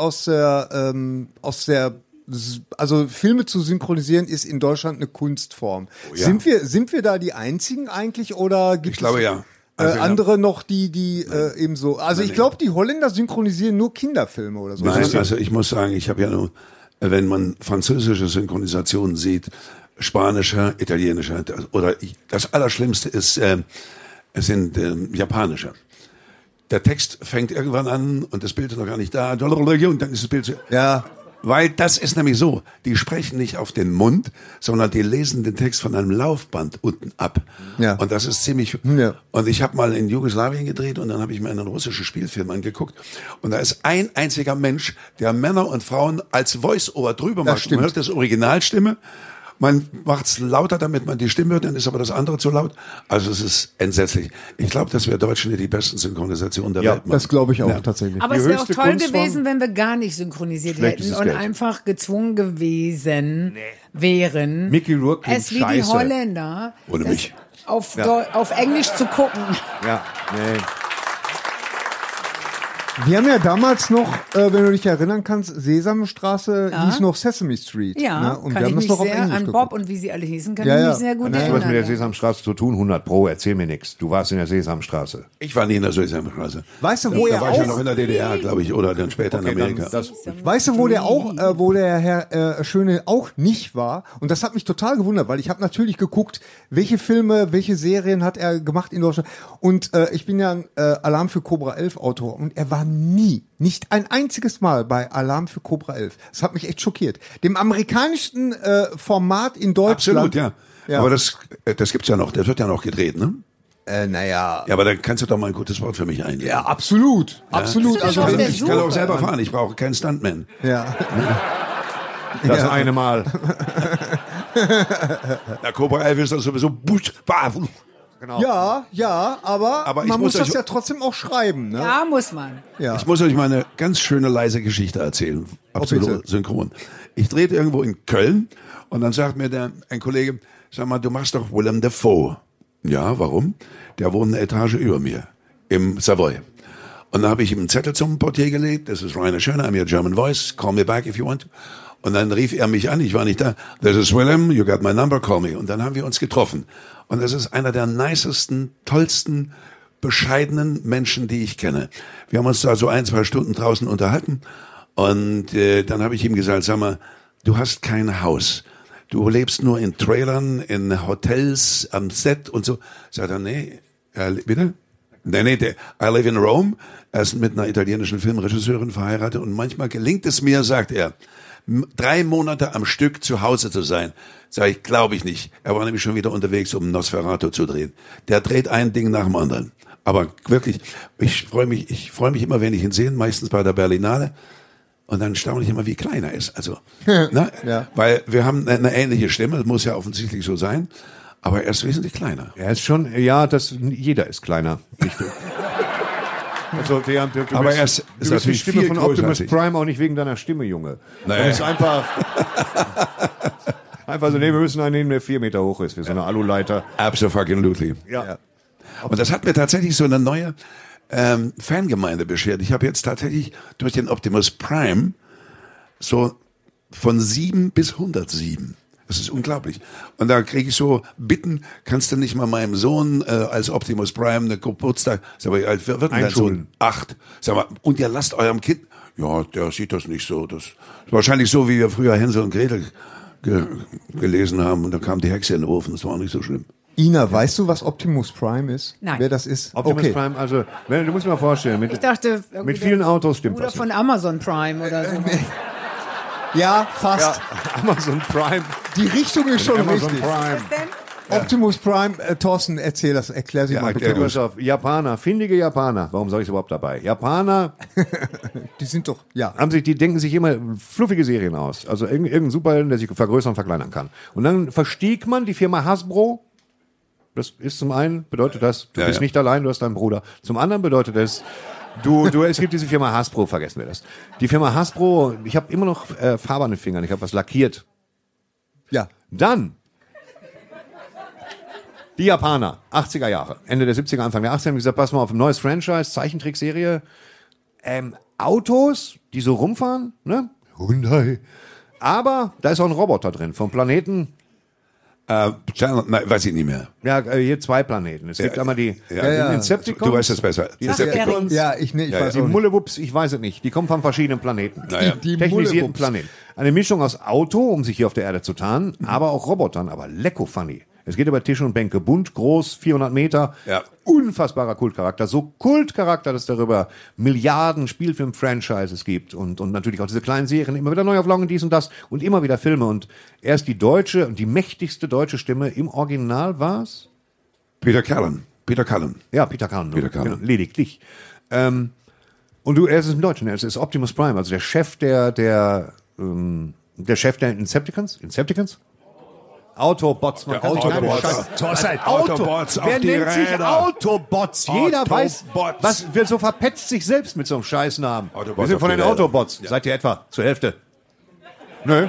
also Filme zu synchronisieren ist in Deutschland eine Kunstform. ja. Sind wir da die einzigen eigentlich oder gibt Ich glaube es ja. Also, andere noch, die eben so? Also ich glaube, die Holländer synchronisieren nur Kinderfilme oder so. Nein, also ich muss sagen, ich habe ja nur, wenn man französische Synchronisationen sieht, spanische, italienische oder das Allerschlimmste ist, es sind japanische. Der Text fängt irgendwann an und das Bild ist noch gar nicht da und dann ist das Bild so. Ja. Weil das ist nämlich so, die sprechen nicht auf den Mund, sondern die lesen den Text von einem Laufband unten ab. Ja. Und das ist ziemlich... Ja. Und ich habe mal in Jugoslawien gedreht und dann habe ich mir einen russischen Spielfilm angeguckt. Und da ist ein einziger Mensch, der Männer und Frauen als Voice-Over drüber macht. stimmt. Man hört das Originalstimme. Man macht's lauter, damit man die Stimme hört, dann ist aber das andere zu laut. Also es ist entsetzlich. Ich glaube, dass wir Deutschen die besten Synchronisationen der Welt machen. Das glaube ich auch tatsächlich. Aber Die es wäre auch höchste toll Kunstform- gewesen, wenn wir gar nicht synchronisiert Schlechtes hätten und Geld. einfach gezwungen gewesen wären, Mickey Rourke klingt es wie die scheiße. Holländer Ohne das mich. auf Englisch zu gucken. Ja, nee. Wir haben ja damals noch, wenn du dich erinnern kannst, Sesamstraße hieß noch Sesame Street. Ja, ne? Und kann wir ich haben das mich noch auf sehr Englisch an geguckt. Bob und wie sie alle hießen, kann Ja, ich ja. mich sehr gut Ja, Was mit der erinnern. Sesamstraße zu tun? 100 Pro, erzähl mir nichts. Du warst in der Sesamstraße. Ich war nie in der Sesamstraße. Weißt du, wo Da er war ich ja auch, noch in der DDR, glaube ich, oder dann später in Amerika. weißt du, wo der auch, wo der Herr Schöne auch nicht war? Und das hat mich total gewundert, weil ich habe natürlich geguckt, welche Filme, welche Serien hat er gemacht in Deutschland. Und ich bin ja ein Alarm für Cobra 11 Autor und er war nie, nicht ein einziges Mal bei Alarm für Cobra 11. Das hat mich echt schockiert. Dem amerikanischen Format in Deutschland. Absolut, ja. Ja. Aber das gibt's ja noch, das wird ja noch gedreht, ne? Naja. Ja, aber dann kannst du doch mal ein gutes Wort für mich einlegen. Ja, absolut. Absolut. Bist du Also, auf wenn der ich, Ich kann auch Suche? selber fahren, ich brauche keinen Stuntman. ja. Das eine Mal. Na, Cobra 11 ist das sowieso... Genau. Ja, aber ich man muss muss das euch- ja trotzdem auch schreiben. Ne? Ja, muss man. Ja. Ich muss euch mal eine ganz schöne leise Geschichte erzählen. Absolut bitte. synchron. Ich drehte irgendwo in Köln und dann sagt mir ein Kollege, sag mal, du machst doch Willem Dafoe. Ja, warum? Der wohnt eine Etage über mir im Savoy. Und dann habe ich ihm einen Zettel zum Portier gelegt. Das ist Rainer Schöner, I'm your German voice. Call me back if you want. Und dann rief er mich an, ich war nicht da. This is Willem, you got my number, call me. Und dann haben wir uns getroffen. Und das ist einer der nicesten, tollsten, bescheidenen Menschen, die ich kenne. Wir haben uns da so 1-2 Stunden draußen unterhalten. Und dann habe ich ihm gesagt, sag mal, du hast kein Haus. Du lebst nur in Trailern, in Hotels, am Set und so. Sagt er, nee, bitte? Nee, I live in Rome. Er ist mit einer italienischen Filmregisseurin verheiratet und manchmal gelingt es mir, sagt er, 3 Monate am Stück zu Hause zu sein. Sag ich, glaube ich nicht. Er war nämlich schon wieder unterwegs, um Nosferatu zu drehen. Der dreht ein Ding nach dem anderen. Aber wirklich, ich freue mich immer, wenn ich ihn sehe, meistens bei der Berlinale. Und dann staune ich immer, wie klein er ist. Also, ne? Ja. Weil wir haben eine ähnliche Stimme, das muss ja offensichtlich so sein. Aber er ist wesentlich kleiner. Er ist schon, ja, jeder ist kleiner. Also, du Aber bist, er ist du bist die natürlich Stimme viel von größer Optimus als ich. Prime auch nicht wegen deiner Stimme, Junge. Naja. Das ist einfach so, nee, wir müssen einen nehmen, der 4 Meter hoch ist, wie so eine Aluleiter. Absolutely. Ja. Und das hat mir tatsächlich so eine neue Fangemeinde beschert. Ich habe jetzt tatsächlich durch den Optimus Prime so von 7 bis 107. Das ist unglaublich. Und da kriege ich so Bitten, kannst du nicht mal meinem Sohn als Optimus Prime eine Geburtstag, sag mal, wie alt wird denn dein Sohn? Einschulen. 8. Sag mal, und ihr lasst eurem Kind, ja, der sieht das nicht so. Das ist wahrscheinlich so, wie wir früher Hänsel und Gretel gelesen haben und da kam die Hexe in den Ofen, das war auch nicht so schlimm. Ina, weißt du, was Optimus Prime ist? Nein. Wer das ist? Optimus Okay. Prime, also, du musst dir mal vorstellen, Ich dachte, mit vielen Autos stimmt oder was von nicht. Amazon Prime oder so. Ja, fast. Amazon Prime. Die Richtung ist schon Amazon richtig. Prime. Optimus Prime, Thorsten, erklär sie mal bitte. Pass auf, Japaner, findige Japaner. Warum soll ich überhaupt dabei? Japaner Die sind doch, ja. die denken sich immer fluffige Serien aus. Also irgendein Superhelden, der sich vergrößern und verkleinern kann. Und dann verstieg man die Firma Hasbro. Das ist zum einen, bedeutet das, du Ja, bist ja. nicht allein, du hast deinen Bruder. Zum anderen bedeutet es, es gibt diese Firma Hasbro, vergessen wir das. Die Firma Hasbro, ich habe immer noch Farbe an den Fingern, ich habe was lackiert. Ja. Dann die Japaner, 80er Jahre, Ende der 70er, Anfang der 80er, haben gesagt, pass mal auf, ein neues Franchise, Zeichentrickserie, Autos, die so rumfahren, ne? Hyundai. Aber da ist auch ein Roboter drin, vom Planeten, Nein, weiß ich nicht mehr. ja, hier 2 Planeten. Es gibt einmal die ja. Incepticons. Du weißt das besser. Die Sag, Decepticons. Ja, ich weiß Die auch nicht. Mullewups, ich weiß es nicht. Die kommen von verschiedenen Planeten. Naja. Die Technisierten Mullewups. Planeten. Eine Mischung aus Auto, um sich hier auf der Erde zu tarnen, aber auch Robotern, aber lecko funny. Es geht über Tische und Bänke. Bunt, groß, 400 Meter. Ja. Unfassbarer Kultcharakter. So Kultcharakter, dass es darüber Milliarden Spielfilm-Franchises gibt. Und natürlich auch diese kleinen Serien. Immer wieder Neuauflagen, dies und das. Und immer wieder Filme. Und er ist die deutsche und die mächtigste deutsche Stimme. Im Original war es? Peter Cullen. Ja, Peter Cullen. Peter Cullen. Genau, lediglich. Und er ist im Deutschen. Er ist Optimus Prime. Also der Chef der Chef der Incepticons? Autobots, man kann Autobots auf Wer die nennt sich Räder. Autobots? Jeder weiß, Autobots. wer so verpetzt sich selbst mit so einem Scheißnamen. Autobots Wir sind von auf die den Räder. Autobots. Ja. Seid ihr etwa zur Hälfte? Nö.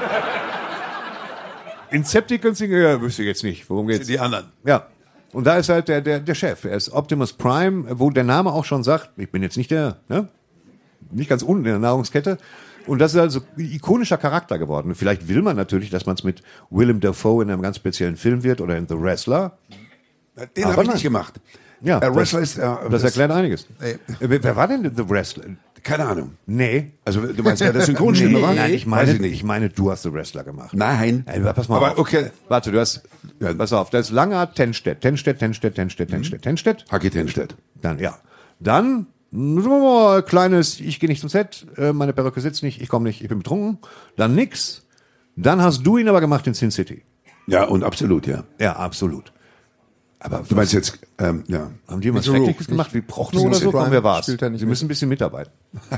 Incepticons, wüsste ich jetzt nicht. Worum geht's? Die anderen. Ja. Und da ist halt der Chef. Er ist Optimus Prime, wo der Name auch schon sagt, ich bin jetzt nicht nicht ganz unten in der Nahrungskette. Und das ist also ein ikonischer Charakter geworden. Vielleicht will man natürlich, dass man es mit Willem Dafoe in einem ganz speziellen Film wird oder in The Wrestler. Den Aber habe ich nein. nicht gemacht. Ja, Wrestler ist... das erklärt einiges. Wer war denn The Wrestler? Keine Ahnung. Nee. Also du meinst, wer der Synchronstimme war? Nein, ich Weiß meine, du hast The Wrestler gemacht. Nein. Pass mal Aber auf. okay. Warte, du hast, pass auf, das ist Langer Tenstedt. Haki Tenstedt. Dann, kleines, ich gehe nicht zum Set, meine Perücke sitzt nicht, ich komme nicht, ich bin betrunken. Dann nix. Dann hast du ihn aber gemacht in Sin City. Ja, und absolut, ja. Ja, absolut. Aber Du meinst jetzt, ja. haben die was Mit Schreckliches Rook, gemacht, wie Prochnow Sin oder so? City Komm, wer war's? spielt er nicht Sie mit. müssen ein bisschen mitarbeiten.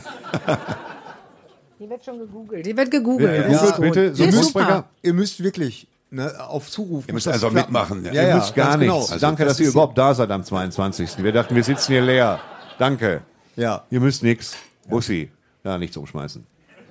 Die wird schon gegoogelt. Die wird gegoogelt. Ja, Das ist gut. bitte, so Die ist Großbrecher. super. Ihr müsst wirklich auf Zuruf. Ihr müsst muss das einfach klappen. mitmachen. Ja. Ja, Ihr ja, müsst gar ganz nichts. genau. Also Danke, das dass ihr ist- überhaupt da seid am 22. Wir dachten, wir sitzen hier leer. Danke. Ja. Ihr müsst nix. Bussi. Ja, nichts umschmeißen.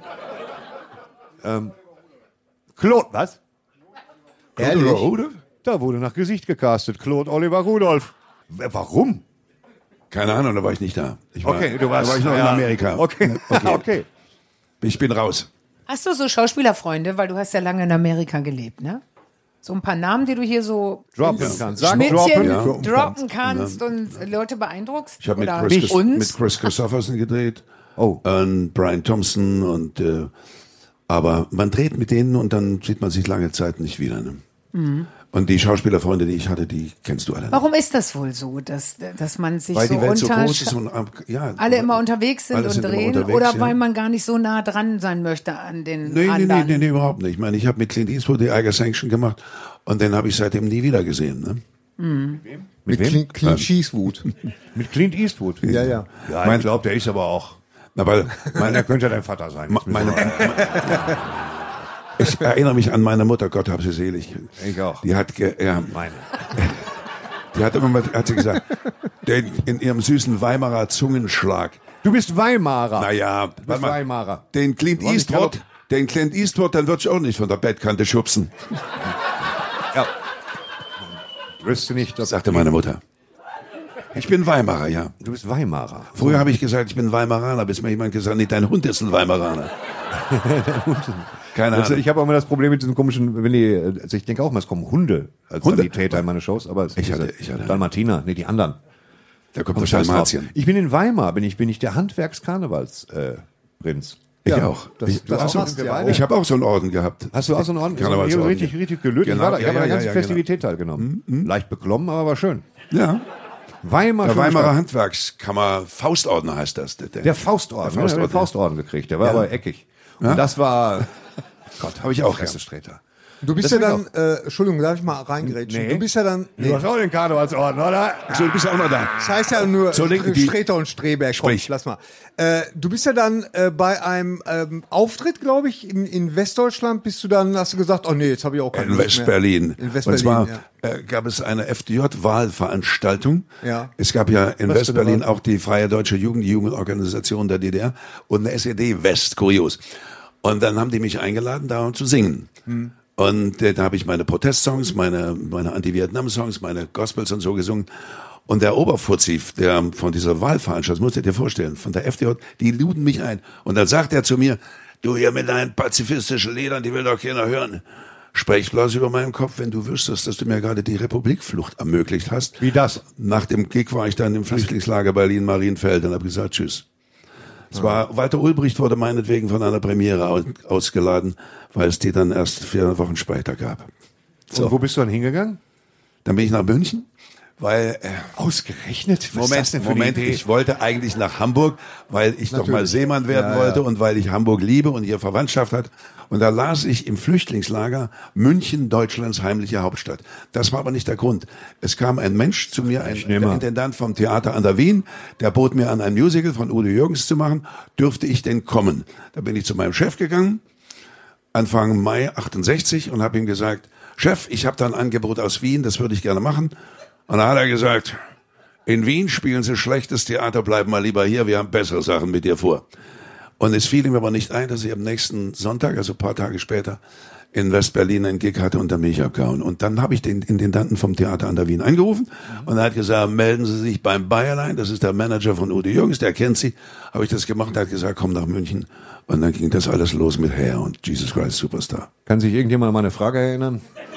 Claude, was? Ehrlich? Rudolph? Da wurde nach Gesicht gecastet. Claude Oliver Rudolph. Warum? Keine Ahnung, da war ich nicht da. Da war ich noch in ja. Amerika. Okay. Okay. Ich bin raus. Hast du so Schauspielerfreunde, weil du hast ja lange in Amerika gelebt, ne? So ein paar Namen, die du hier so Droppen ins kannst. Sag Schmitzchen droppen. droppen kannst und Leute beeindruckst? Ich habe mit, Oder mit Chris Christopherson gedreht. Oh. Und Brian Thompson und aber man dreht mit denen und dann sieht man sich lange Zeit nicht wieder. Ne? Und die Schauspielerfreunde, die ich hatte, die kennst du alle. Nicht. Warum ist das wohl so, dass man sich Weil so die Welt so unter groß ist und ja, alle immer unterwegs sind alle und sind immer drehen unterwegs, oder ja. weil man gar nicht so nah dran sein möchte an den Nee, anderen? nee, überhaupt nicht. Ich meine, ich habe mit Clint Eastwood die Eiger Sanction gemacht und den habe ich seitdem nie wieder gesehen. Ne? Mit Clean Cheesewood. Mit Clint Eastwood. Ja, ja. Ja, ich glaube, der ist aber auch. Na, weil Der könnte dein Vater sein. ich erinnere mich an meine Mutter, Gott hab sie selig. Ich auch. Die hat, Meine. die hat immer mal, hat sie gesagt, in ihrem süßen Weimarer Zungenschlag. Du bist Weimarer. Naja, Du bist Weimarer. den Clint Wollte ich Eastwood, dann würd ich auch nicht von der Bettkante schubsen, Ja. Wüsste nicht, dass sagte meine Mutter. Ich bin Weimarer, ja. Du bist Weimarer. Früher habe ich gesagt, ich bin Weimaraner, bis mir jemand gesagt hat, nee, dein Hund ist ein Weimaraner. Keine Ahnung. Ich habe auch immer das Problem mit diesen komischen, also ich denke auch mal, es kommen Hunde als Hunde? Sanitäter in meine Shows, aber es Ich ist hatte- diese Dalmatiner, nee, die anderen. Da kommt Komm, der scheiß drauf. Dalmatien. Ich bin in Weimar, bin ich der Prinz. Ich Ja, auch. das- Ich, das hast du- passt ja auch. ich habe auch so einen Orden gehabt. Hast du auch so einen Orden? Karnevalsorden, richtig, ja. richtig gelöst. Genau, Ich habe ja, an der ganzen ja, Festivität teilgenommen. Leicht beklommen, aber war schön. Ja. Weimar, Der schöne Weimarer Stadt. Handwerkskammer Faustorden heißt das. Der Faustorden. Der Faustorden, Den Faustorden gekriegt. Der war Ja. aber eckig. Ja? Und das war, Gott, Habe ich auch, ja. Pressestreter. Du bist Das ja hab dann, Entschuldigung, darf ich mal reingrätschen? Nee. Du bist ja dann, Du hast auch den Karnevalsorden, oder? So, du bist ja auch noch da. das heißt ja nur Zur Linken, die- Streter und Streberg. Komm, Sprich. lass mal. Du bist ja dann bei einem Auftritt, glaube ich, in Westdeutschland, hast du gesagt, oh nee, jetzt habe ich auch keine In Lust Westberlin. mehr. In Und Westberlin, zwar ja. gab es eine FDJ-Wahlveranstaltung. Ja. Es gab ja in Was für Westberlin eine Wahl? auch die Freie Deutsche Jugend, die Jugendorganisation der DDR und eine SED West, kurios. Und dann haben die mich eingeladen, da zu singen. Und da habe ich meine Protestsongs, meine Anti-Vietnam-Songs, meine Gospels und so gesungen. Und der Oberfuzzi, der von dieser Wahlveranstaltung, das musst du dir vorstellen, von der FDJ, die luden mich ein. Und dann sagt er zu mir, du hier mit deinen pazifistischen Liedern, die will doch keiner hören. Sprech bloß über meinen Kopf, wenn du wüsstest, dass du mir gerade die Republikflucht ermöglicht hast. Wie das? Nach dem Gig war ich dann im Flüchtlingslager Berlin-Marienfeld und habe gesagt, tschüss. Es war, Walter Ulbricht wurde meinetwegen von einer Premiere ausgeladen, weil es die dann erst 4 Wochen später gab. Und wo bist du dann hingegangen? Dann bin ich nach München, weil Ausgerechnet? Was ist das denn für Moment, eine Idee? ich wollte eigentlich nach Hamburg, weil ich doch mal Seemann werden wollte und weil ich Hamburg liebe und hier Verwandtschaft hat. Und da las ich im Flüchtlingslager München, Deutschlands heimliche Hauptstadt. Das war aber nicht der Grund. Es kam ein Mensch zu mir, der Intendant vom Theater an der Wien, der bot mir an, ein Musical von Udo Jürgens zu machen. Dürfte ich denn kommen? Da bin ich zu meinem Chef gegangen, Anfang Mai 68, und habe ihm gesagt, Chef, ich habe da ein Angebot aus Wien, das würde ich gerne machen. Und da hat er gesagt, in Wien spielen Sie schlechtes Theater, bleib mal lieber hier, wir haben bessere Sachen mit dir vor. Und es fiel ihm aber nicht ein, dass ich am nächsten Sonntag, also ein paar Tage später, in West-Berlin einen Gig hatte und dann bin ich abgehauen. Und dann habe ich den Intendanten vom Theater an der Wien angerufen und er hat gesagt, melden Sie sich beim Bayerlein, das ist der Manager von Udo Jürgens, der kennt Sie. Habe ich das gemacht, er hat gesagt, komm nach München. Und dann ging das alles los mit Hair und Jesus Christ Superstar. Kann sich irgendjemand an meine Frage erinnern?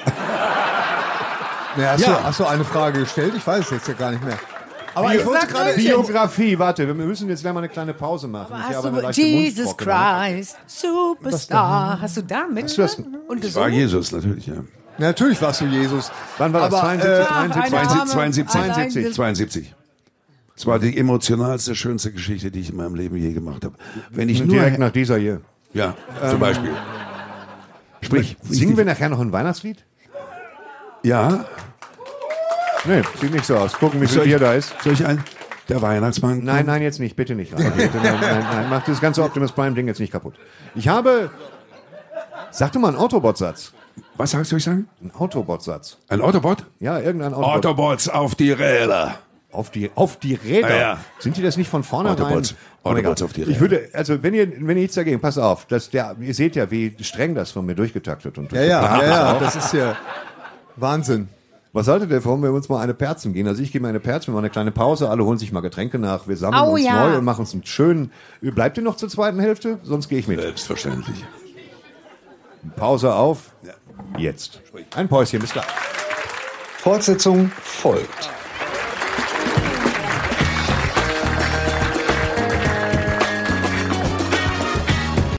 Ja, hast du eine Frage gestellt? Ich weiß es jetzt ja gar nicht mehr. Aber ich wollte gerade Biografie, warte, wir müssen jetzt gleich mal eine kleine Pause machen. Ich habe eine leichte Jesus Mundfocke. Christ, Superstar. Hast du da mit? Hast du das? Und Ich war Jesus, natürlich, ja. Natürlich warst du Jesus. Wann war das? Aber, 72? 72. Es war die emotionalste, schönste Geschichte, die ich in meinem Leben je gemacht habe. Wenn ich nur Direkt nach dieser hier. ja, zum Beispiel. Sprich, Singen wir nachher noch ein Weihnachtslied? Ja, Nee, sieht nicht so aus. Gucken, wie viel Bier da ist. soll ich ein? Der Weihnachtsmann? Nein, nein, jetzt nicht. Bitte nicht. Bitte, nein. Mach das ganze Optimus Prime-Ding jetzt nicht kaputt. Ich habe... Sag doch mal einen Autobot-Satz. Was soll ich sagen? Ein Autobot-Satz. Ein Autobot? Ja, irgendein Autobot. Autobots auf die Räder. Auf die Räder. Ja, ja. Sind die das nicht von vornherein? Autobots auf die Räder. Ich würde, also wenn ihr nichts dagegen, pass auf, ihr seht ja, wie streng das von mir durchgetaktet und Ja, das ist ja Wahnsinn. Was haltet ihr davon, wenn wir uns mal eine Perzen gehen? Also ich gehe mal eine Perzen, wir machen eine kleine Pause, alle holen sich mal Getränke nach, wir sammeln uns neu und machen uns einen schönen... Bleibt ihr noch zur zweiten Hälfte? Sonst gehe ich mit. Selbstverständlich. Pause auf. Jetzt. Ein Päuschen, bis gleich. Fortsetzung folgt.